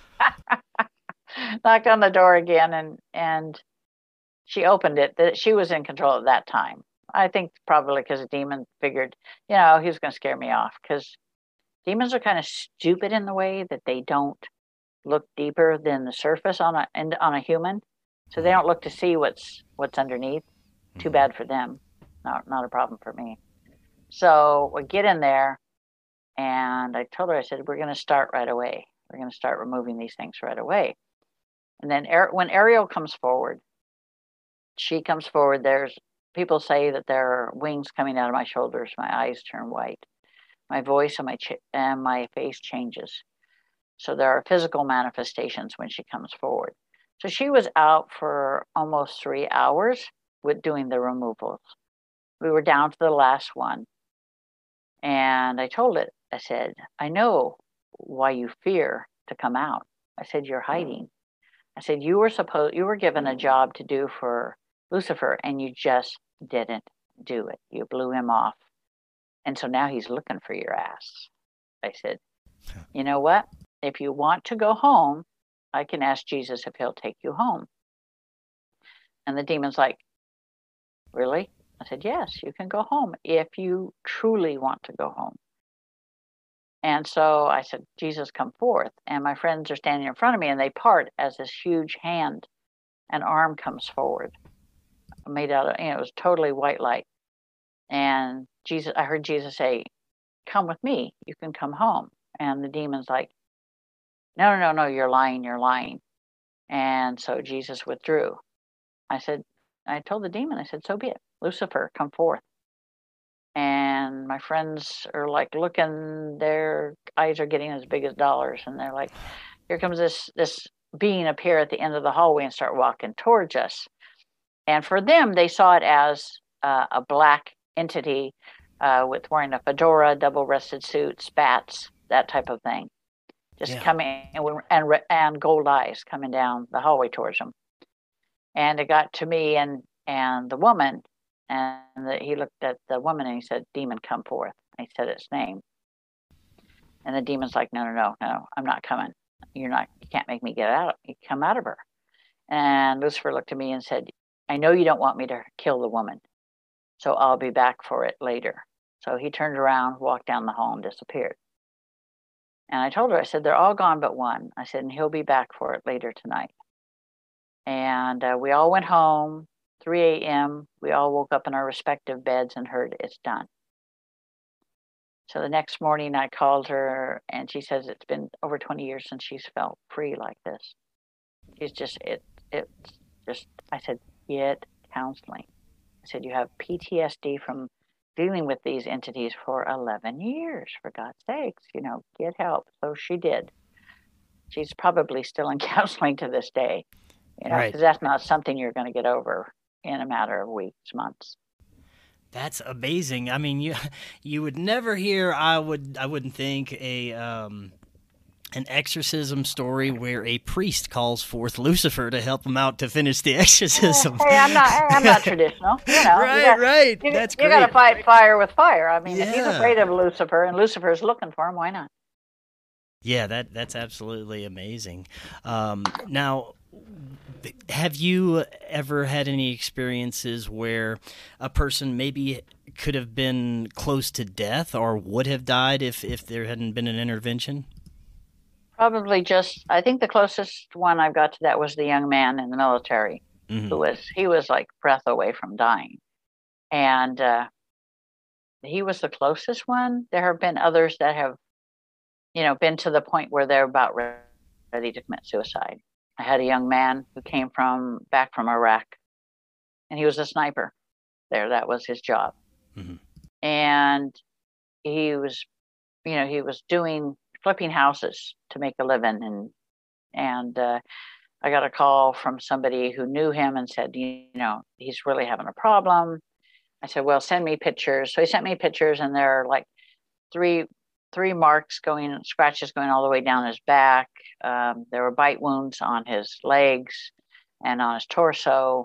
Knocked on the door again, and and she opened it. That she was in control at that time. I think probably because the demon figured, you know, he was going to scare me off, because demons are kind of stupid in the way that they don't look deeper than the surface on a and on a human, so they don't look to see what's what's underneath. Too bad for them. Not not a problem for me. So we get in there, and I told her, I said, "We're going to start right away. We're going to start removing these things right away." And then when Ariel comes forward, she comes forward. There's people say that there are wings coming out of my shoulders. My eyes turn white. My voice and my ch- and my face changes. So there are physical manifestations when she comes forward. So she was out for almost three hours with doing the removals. We were down to the last one. And I told it, I said, "I know why you fear to come out." I said, "You're hiding." I said, you were supposed, you were given a job to do for Lucifer, and you just didn't do it. You blew him off. And so now he's looking for your ass." I said, "You know what? If you want to go home, I can ask Jesus if he'll take you home." And the demon's like, "Really?" I said, "Yes, you can go home if you truly want to go home." And so I said, "Jesus, come forth." And my friends are standing in front of me, and they part as this huge hand and arm comes forward, made out of, you know, it was totally white light. And Jesus, I heard Jesus say, "Come with me. You can come home." And the demon's like, "No, no, no, no, you're lying. You're lying." And so Jesus withdrew. I said, I told the demon, I said, "So be it. Lucifer, come forth." And my friends are like looking, their eyes are getting as big as dollars. And they're like, here comes this, this being appear at the end of the hallway and start walking towards us. And for them, they saw it as uh, a black entity uh, with wearing a fedora, double-breasted suit, spats, that type of thing. Just Yeah. coming, and, and, and gold eyes coming down the hallway towards them. And it got to me and, and the woman, and the, he looked at the woman and he said, "Demon, come forth." And he said its name. And the demon's like, "No, no, no, no, I'm not coming. You're not, you can't make me get out. You come out of her." And Lucifer looked at me and said, "I know you don't want me to kill the woman. So I'll be back for it later. So he turned around, walked down the hall, and disappeared. And I told her, I said, they're all gone but one. I said, and he'll be back for it later tonight. And uh, we all went home, three a.m. We all woke up in our respective beds and heard it's done. So the next morning I called her, and she says it's been over twenty years since she's felt free like this. She's just, it, it's just, I said, get counseling. I said, you have P T S D from dealing with these entities for eleven years, for God's sakes, you know, get help. So she did. She's probably still in counseling to this day, you know, because Right. that's not something you're going to get over in a matter of weeks, months. That's amazing. I mean, you you would never hear. I would. I wouldn't think a um, an exorcism story where a priest calls forth Lucifer to help him out to finish the exorcism. Hey, I'm not. I'm not traditional. You know, Right, you got, right. You, That's you got to great. fight fire with fire. I mean, if he's Yeah. afraid of Lucifer and Lucifer's looking for him, why not? Yeah, that that's absolutely amazing. Um, now, have you ever had any experiences where a person maybe could have been close to death or would have died if, if there hadn't been an intervention? Probably just. I think the closest one I've got to that was the young man in the military Mhm. who was. He was like breath away from dying, and uh, he was the closest one. There have been others that have, you know, been to the point where they're about re- ready to commit suicide. I had a young man who came from back from Iraq, and he was a sniper there. That was his job. Mhm. And he was, you know, he was doing flipping houses to make a living. And, and, uh, I got a call from somebody who knew him and said, you know, he's really having a problem. I said, well, send me pictures. So he sent me pictures, and there are like three three marks going, scratches going all the way down his back. Um, there were bite wounds on his legs and on his torso.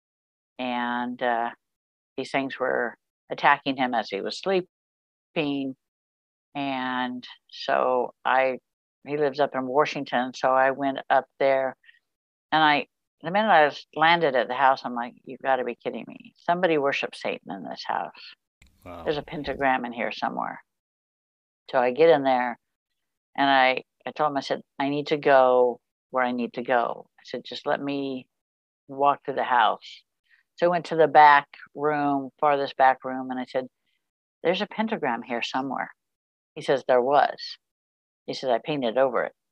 And uh, these things were attacking him as he was sleeping. And so I, he lives up in Washington. So I went up there, and I, the minute I was landed at the house, I'm like, you've got to be kidding me. Somebody worships Satan in this house. Wow. There's a pentagram in here somewhere. So I get in there, and I, I told him, I said, I need to go where I need to go. I said, just let me walk through the house. So I went to the back room, farthest back room, and I said, there's a pentagram here somewhere. He says, there was. He says, I painted over it.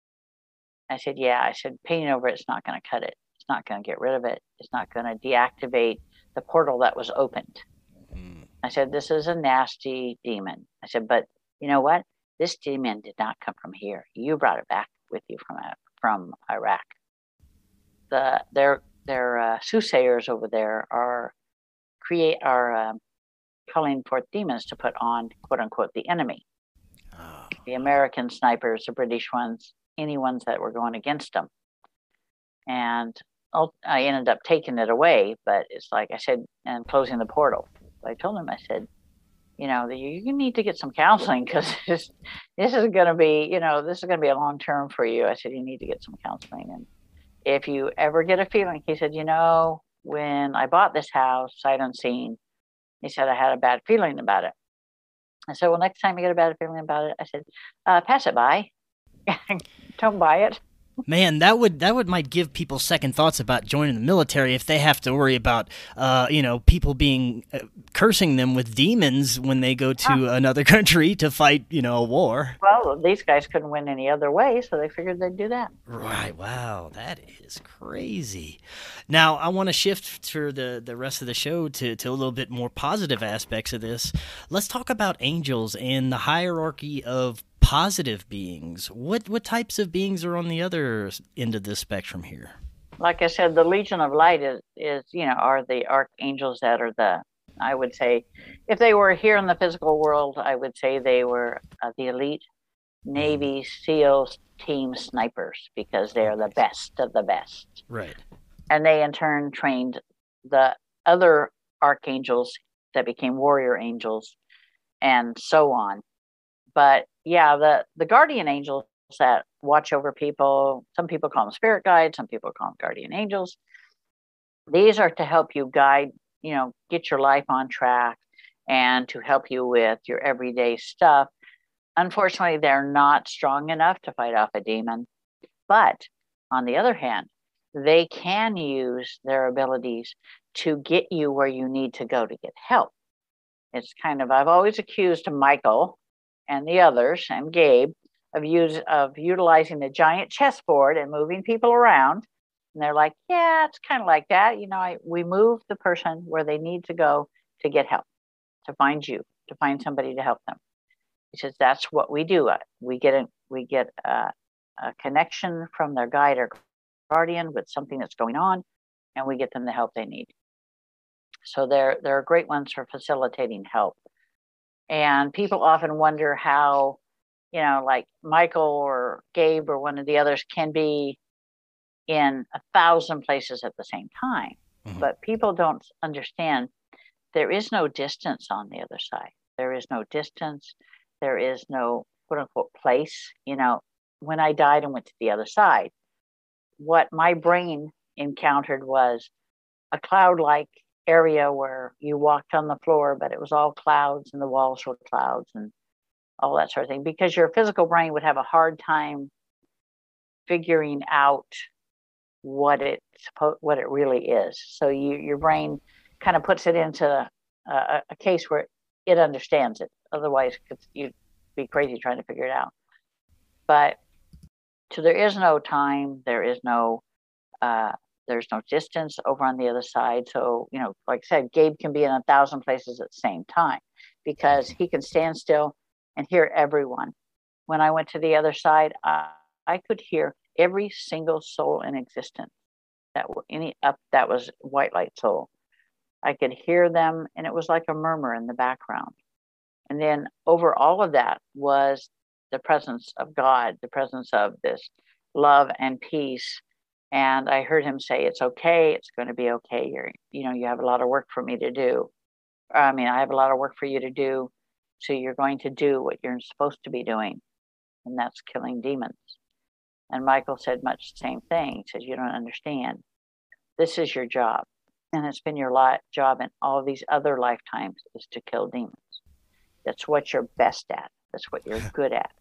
I said, yeah. I said, painting over it's not going to cut it. It's not going to get rid of it. It's not going to deactivate the portal that was opened. Mm. I said, this is a nasty demon. I said, but you know what? This demon did not come from here. You brought it back with you from uh, from Iraq. The their their uh, soothsayers over there are create are uh, calling forth demons to put on, quote unquote, the enemy. Oh. The American snipers, the British ones, any ones that were going against them. And I ended up taking it away, but it's like I said, and closing the portal. I told him, I said, you know, you need to get some counseling, because this, this is going to be, you know, this is going to be a long term for you. I said, you need to get some counseling. And if you ever get a feeling, he said, you know, when I bought this house, sight unseen, he said, I had a bad feeling about it. I said, well, next time you get a bad feeling about it, I said, uh, pass it by. Don't buy it. Man, that would that would might give people second thoughts about joining the military if they have to worry about, uh, you know, people being uh, cursing them with demons when they go to Ah. another country to fight, you know, a war. Well, these guys couldn't win any other way, so they figured they'd do that. Right. Wow, that is crazy. Now, I want to shift for the, the rest of the show to, to a little bit more positive aspects of this. Let's talk about angels and the hierarchy of positive beings. What what types of beings are on the other end of this spectrum here? Like I said, the Legion of Light is, is you know, are the archangels that are the, I would say, if they were here in the physical world, I would say they were uh, the elite Navy SEALs team snipers, because they are the best of the best. Right. And they in turn trained the other archangels that became warrior angels, and so on. But yeah, the, the guardian angels that watch over people, some people call them spirit guides, some people call them guardian angels. These are to help you guide you know, get your life on track and to help you with your everyday stuff. Unfortunately, they're not strong enough to fight off a demon. But on the other hand, they can use their abilities to get you where you need to go to get help. It's kind of, I've always accused Michael and the others and Gabe of use of utilizing the giant chessboard and moving people around. And they're like, yeah, it's kind of like that. You know, I, we move the person where they need to go to get help, to find you, to find somebody to help them. He says, that's what we do. We get a, we get a, a connection from their guide or guardian with something that's going on, and we get them the help they need. So they're, they're great ones for facilitating help. And people often wonder how, you know, like Michael or Gabe or one of the others can be in a thousand places at the same time. Mm-hmm. But people don't understand there is no distance on the other side. There is no distance. There is no quote unquote place. You know, when I died and went to the other side, what my brain encountered was a cloud-like area where you walked on the floor, but it was all clouds and the walls were clouds and all that sort of thing, because your physical brain would have a hard time figuring out what it what it really is. So you, your brain kind of puts it into a, a case where it understands it. Otherwise, you'd be crazy trying to figure it out. But so there is no time. There is no uh, there's no distance over on the other side. So, you know, like I said, Gabe can be in a thousand places at the same time because he can stand still and hear everyone. When I went to the other side, uh, I could hear every single soul in existence that were any up that was white light soul. I could hear them, and it was like a murmur in the background. And then over all of that was the presence of God, the presence of this love and peace. And I heard him say, it's okay. It's going to be okay. You're, you know, you have a lot of work for me to do. I mean, I have a lot of work for you to do. So you're going to do what you're supposed to be doing. And that's killing demons. And Michael said much the same thing. He says, you don't understand. This is your job. And it's been your li- job in all these other lifetimes is to kill demons. That's what you're best at. That's what you're good at.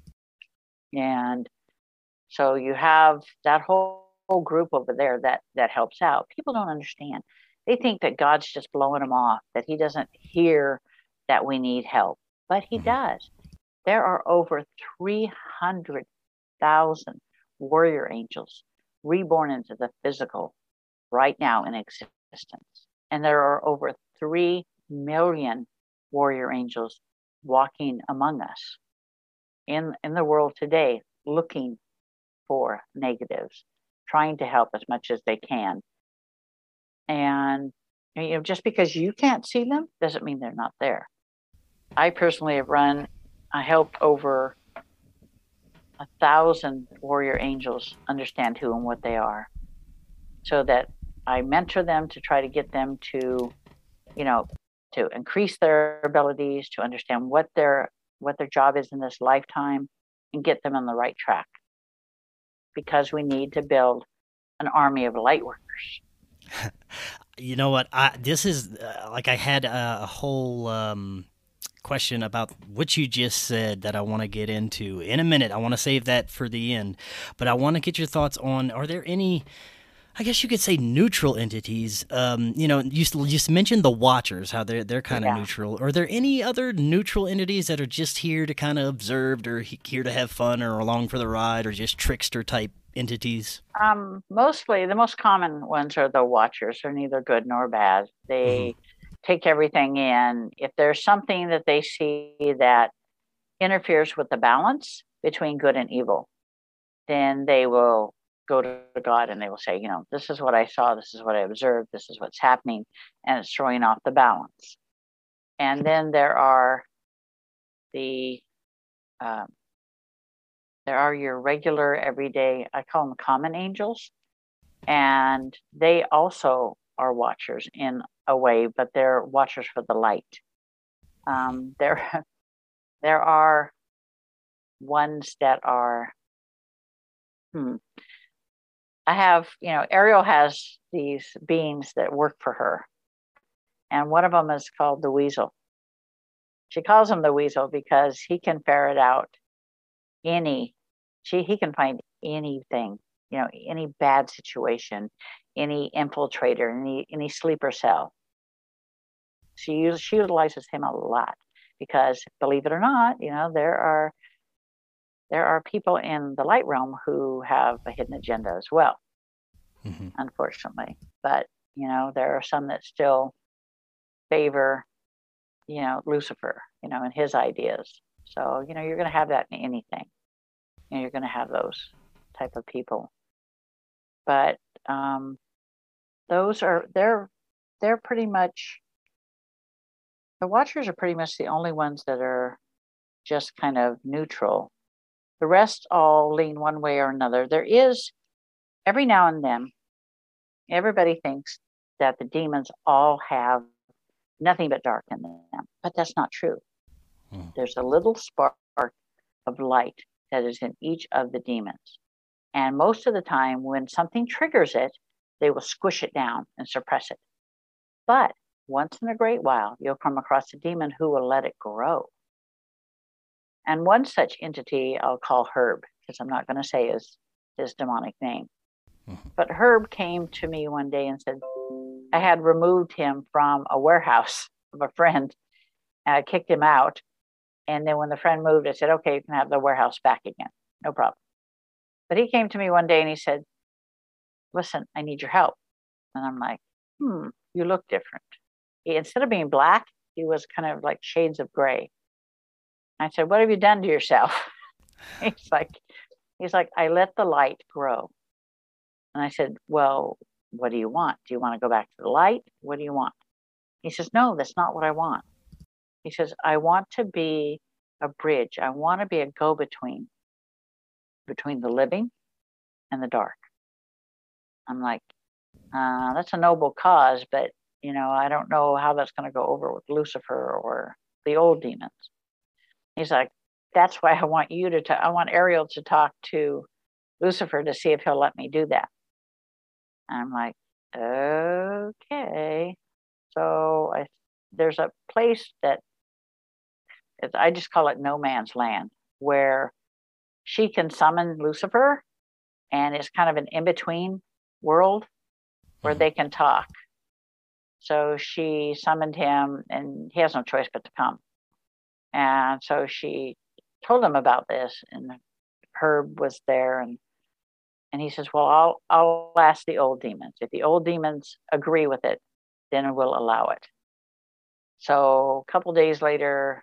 And so you have that whole, whole group over there that, that helps out. People don't understand. They think that God's just blowing them off, that he doesn't hear that we need help. But he mm-hmm. does. There are over three hundred thousand warrior angels reborn into the physical right now in existence. And there are over three million warrior angels walking among us in, in the world today, looking for negatives, trying to help as much as they can. And you know, just because you can't see them doesn't mean they're not there. I personally have run, I helped over a thousand warrior angels understand who and what they are, so that I mentor them to try to get them to, you know, to increase their abilities, to understand what their what their job is in this lifetime, and get them on the right track. Because we need to build an army of light workers. You know what? I, this is uh, like I had a, a whole um, question about what you just said that I want to get into in a minute. I want to save that for the end, but I want to get your thoughts on, are there any, I guess you could say, neutral entities? Um, you know, you just mentioned the Watchers, how they're they're kind of yeah. neutral. Are there any other neutral entities that are just here to kind of observe, or here to have fun, or along for the ride, or just trickster type entities? Um, mostly, the most common ones are the Watchers. They're neither good nor bad. They mm-hmm. take everything in. If there's something that they see that interferes with the balance between good and evil, then they will go to God and they will say, you know, this is what I saw, this is what I observed, this is what's happening, and it's throwing off the balance. And then there are the um, there are your regular, everyday, I call them common angels, and they also are watchers in a way, but they're watchers for the light. Um, there, there are ones that are, hmm, I have, you know, Ariel has these beings that work for her, And one of them is called the Weasel. She calls him the Weasel because he can ferret out any, she, he can find anything, you know, any bad situation, any infiltrator, any, any sleeper cell. She, use, she utilizes him a lot because, believe it or not, you know, there are, there are people in the light realm who have a hidden agenda as well, mm-hmm. unfortunately. But, you know, there are some that still favor, you know, Lucifer, you know, and his ideas. So, you know, you're going to have that in anything. You know, you're going to have those type of people. But um, those are, they're, they're pretty much, the Watchers are pretty much the only ones that are just kind of neutral. The rest all lean one way or another. There is, every now and then, everybody thinks that the demons all have nothing but dark in them, but that's not true. Hmm. There's a little spark of light that is in each of the demons. And most of the time, when something triggers it, they will squish it down and suppress it. But once in a great while, you'll come across a demon who will let it grow. And one such entity I'll call Herb, because I'm not going to say his, his demonic name. Mm-hmm. But Herb came to me one day and said, I had removed him from a warehouse of a friend, and I kicked him out. And then when the friend moved, I said, okay, you can have the warehouse back again. No problem. But he came to me one day and he said, listen, I need your help. And I'm like, hmm, you look different. He, instead of being black, he was kind of like shades of gray. I said, what have you done to yourself? he's like, he's like, I let the light grow. And I said, well, what do you want? Do you want to go back to the light? What do you want? He says, no, that's not what I want. He says, I want to be a bridge. I want to be a go-between between the living and the dark. I'm like, uh, that's a noble cause, but, you know, I don't know how that's going to go over with Lucifer or the old demons. He's like, that's why I want you to, ta- I want Ariel to talk to Lucifer to see if he'll let me do that. And I'm like, okay. So I, there's a place that, I just call it no man's land, where she can summon Lucifer, and it's kind of an in-between world where mm-hmm. they can talk. So she summoned him, and he has no choice but to come. And so she told him about this, and Herb was there, and and he says, well, I'll I'll ask the old demons. If the old demons agree with it, then we'll allow it. So a couple days later,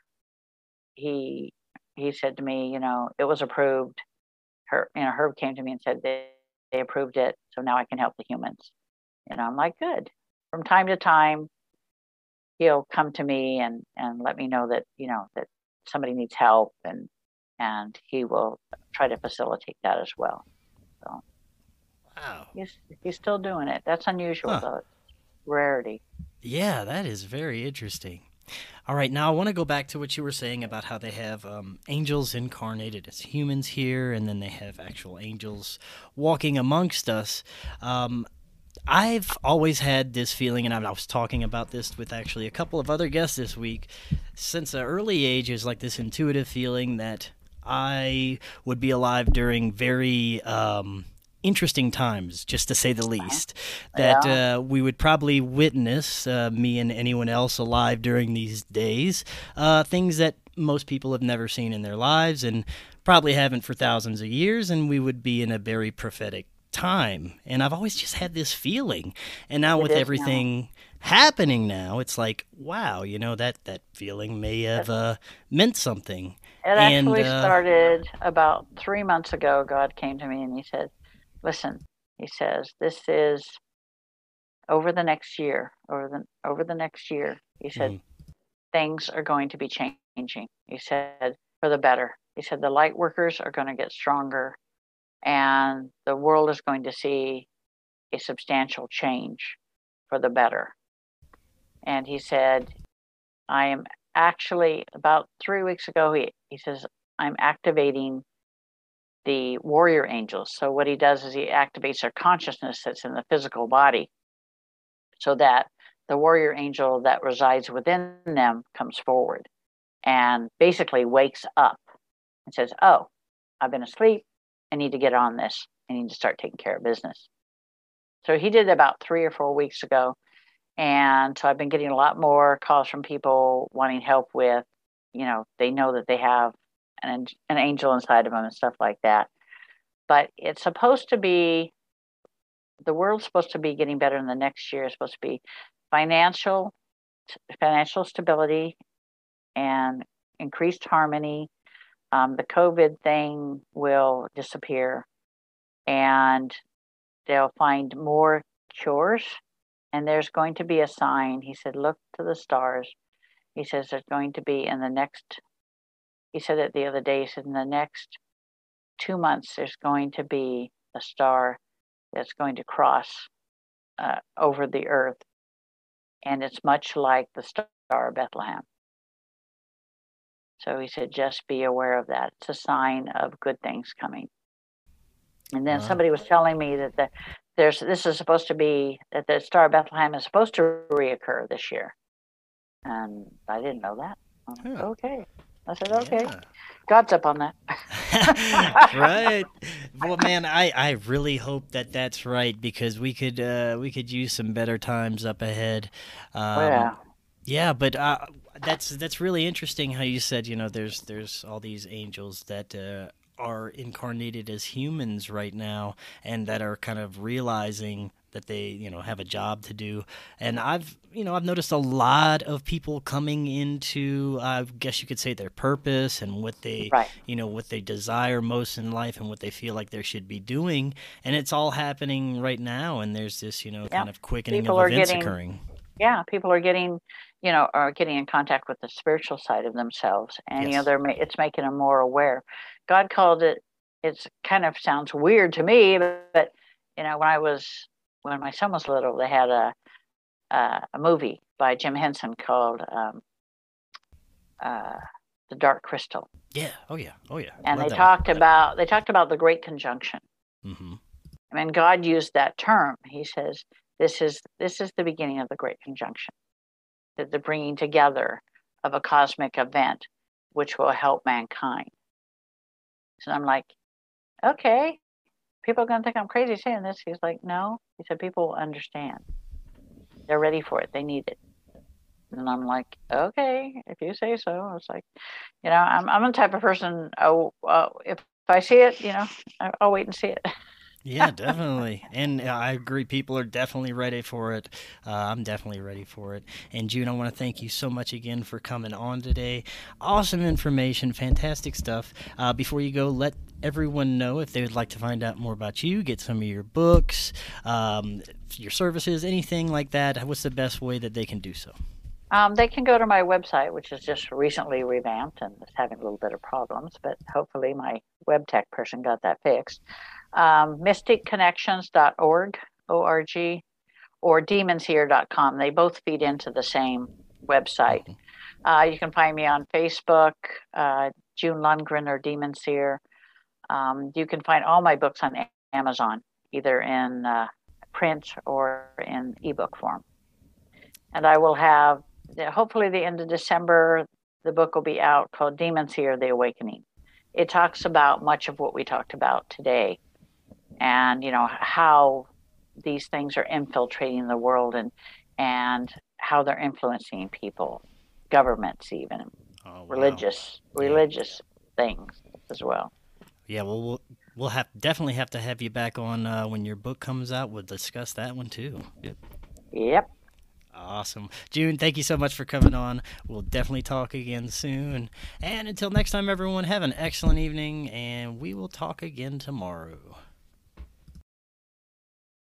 he he said to me, you know, it was approved. Her, you know, Herb came to me and said they, they approved it, so now I can help the humans. And I'm like, good. From time to time, he'll come to me and, and let me know that, you know, that somebody needs help, and and he will try to facilitate that as well. So wow. He's he's still doing it. That's unusual, huh. though. It's rarity. Yeah, that is very interesting. All right, now I want to go back to what you were saying about how they have um, angels incarnated as humans here, and then they have actual angels walking amongst us. Um, I've always had this feeling, and I was talking about this with actually a couple of other guests this week, since an early age is like this intuitive feeling that I would be alive during very um, interesting times, just to say the least, that yeah. uh, we would probably witness, uh, me and anyone else alive during these days, uh, things that most people have never seen in their lives and probably haven't for thousands of years, and we would be in a very prophetic time. And I've always just had this feeling, and now it with everything now. happening now, it's like, wow, you know, that, that feeling may have uh, meant something. It actually and, uh, started about three months ago. God came to me and he said, listen, he says, this is over the next year, over the, over the next year, he said, mm-hmm. things are going to be changing. He said, for the better. He said, the light workers are going to get stronger, and the world is going to see a substantial change for the better. And he said, I am actually, about three weeks ago, he, he says, I'm activating the warrior angels. So what he does is he activates their consciousness that's in the physical body, so that the warrior angel that resides within them comes forward and basically wakes up and says, oh, I've been asleep. I need to get on this. I need to start taking care of business. So he did about three or four weeks ago. And so I've been getting a lot more calls from people wanting help with, you know, they know that they have an, an angel inside of them and stuff like that. But it's supposed to be, the world's supposed to be getting better in the next year. It's supposed to be financial, financial stability and increased harmony. Um, the COVID thing will disappear and they'll find more cures. And there's going to be a sign. He said, look to the stars. He says there's going to be in the next, he said it the other day, he said in the next two months, there's going to be a star that's going to cross uh, over the earth. And it's much like the Star of Bethlehem. So he said, just be aware of that. It's a sign of good things coming. And then wow. somebody was telling me that the, there's this is supposed to be, that the Star of Bethlehem is supposed to reoccur this year. And I didn't know that. I'm like, huh. Okay. I said, okay. Yeah. God's up on that. Right. Well, man, I, I really hope that that's right because we could uh, we could use some better times up ahead. Um, oh, yeah. Yeah, but uh, that's that's really interesting how you said, you know, there's there's all these angels that uh, are incarnated as humans right now and that are kind of realizing that they, you know, have a job to do. And I've, you know, I've noticed a lot of people coming into, I guess you could say, their purpose and what they, right. you know, what they desire most in life and what they feel like they should be doing. And it's all happening right now. And there's this, you know, yeah. kind of quickening people of events getting, occurring. Yeah, people are getting, you know, are getting in contact with the spiritual side of themselves. And, yes. you know, they're it's making them more aware. God called it, it's kind of sounds weird to me, but, but you know, when I was, when my son was little, they had a uh, a movie by Jim Henson called um, uh, The Dark Crystal. Yeah. Oh yeah. Oh yeah. And Love they talked one. about they talked about the Great Conjunction. Mm-hmm. I mean, God used that term. He says this is this is the beginning of the Great Conjunction, that the bringing together of a cosmic event which will help mankind. So I'm like, okay. People are going to think I'm crazy saying this. He's like, no. He said, people will understand. They're ready for it. They need it. And I'm like, okay, if you say so. I was like, you know, I'm I'm the type of person, oh, uh, if I see it, you know, I'll wait and see it. Yeah, definitely. And uh, I agree. People are definitely ready for it. Uh, I'm definitely ready for it. And June, I want to thank you so much again for coming on today. Awesome information, fantastic stuff. Uh, before you go, let everyone know if they would like to find out more about you, get some of your books, um, your services, anything like that. What's the best way that they can do so? Um, they can go to my website, which is just recently revamped and is having a little bit of problems, but hopefully my web tech person got that fixed. Um, mystic connections dot org, O R G, or demon seer dot com. They both feed into the same website. Mm-hmm. Uh, you can find me on Facebook, uh, June Lundgren or Demon Seer. Um, you can find all my books on Amazon, either in uh, print or in ebook form. And I will have, hopefully the end of December, the book will be out called Demon Seer, The Awakening. It talks about much of what we talked about today and, you know, how these things are infiltrating the world and and how they're influencing people, governments even, oh, wow. religious yeah. religious things as well. Yeah, well, we'll we'll have definitely have to have you back on uh, when your book comes out. We'll discuss that one too. Yep. Yep. Awesome. June, thank you so much for coming on. We'll definitely talk again soon. And until next time, everyone, have an excellent evening, and we will talk again tomorrow.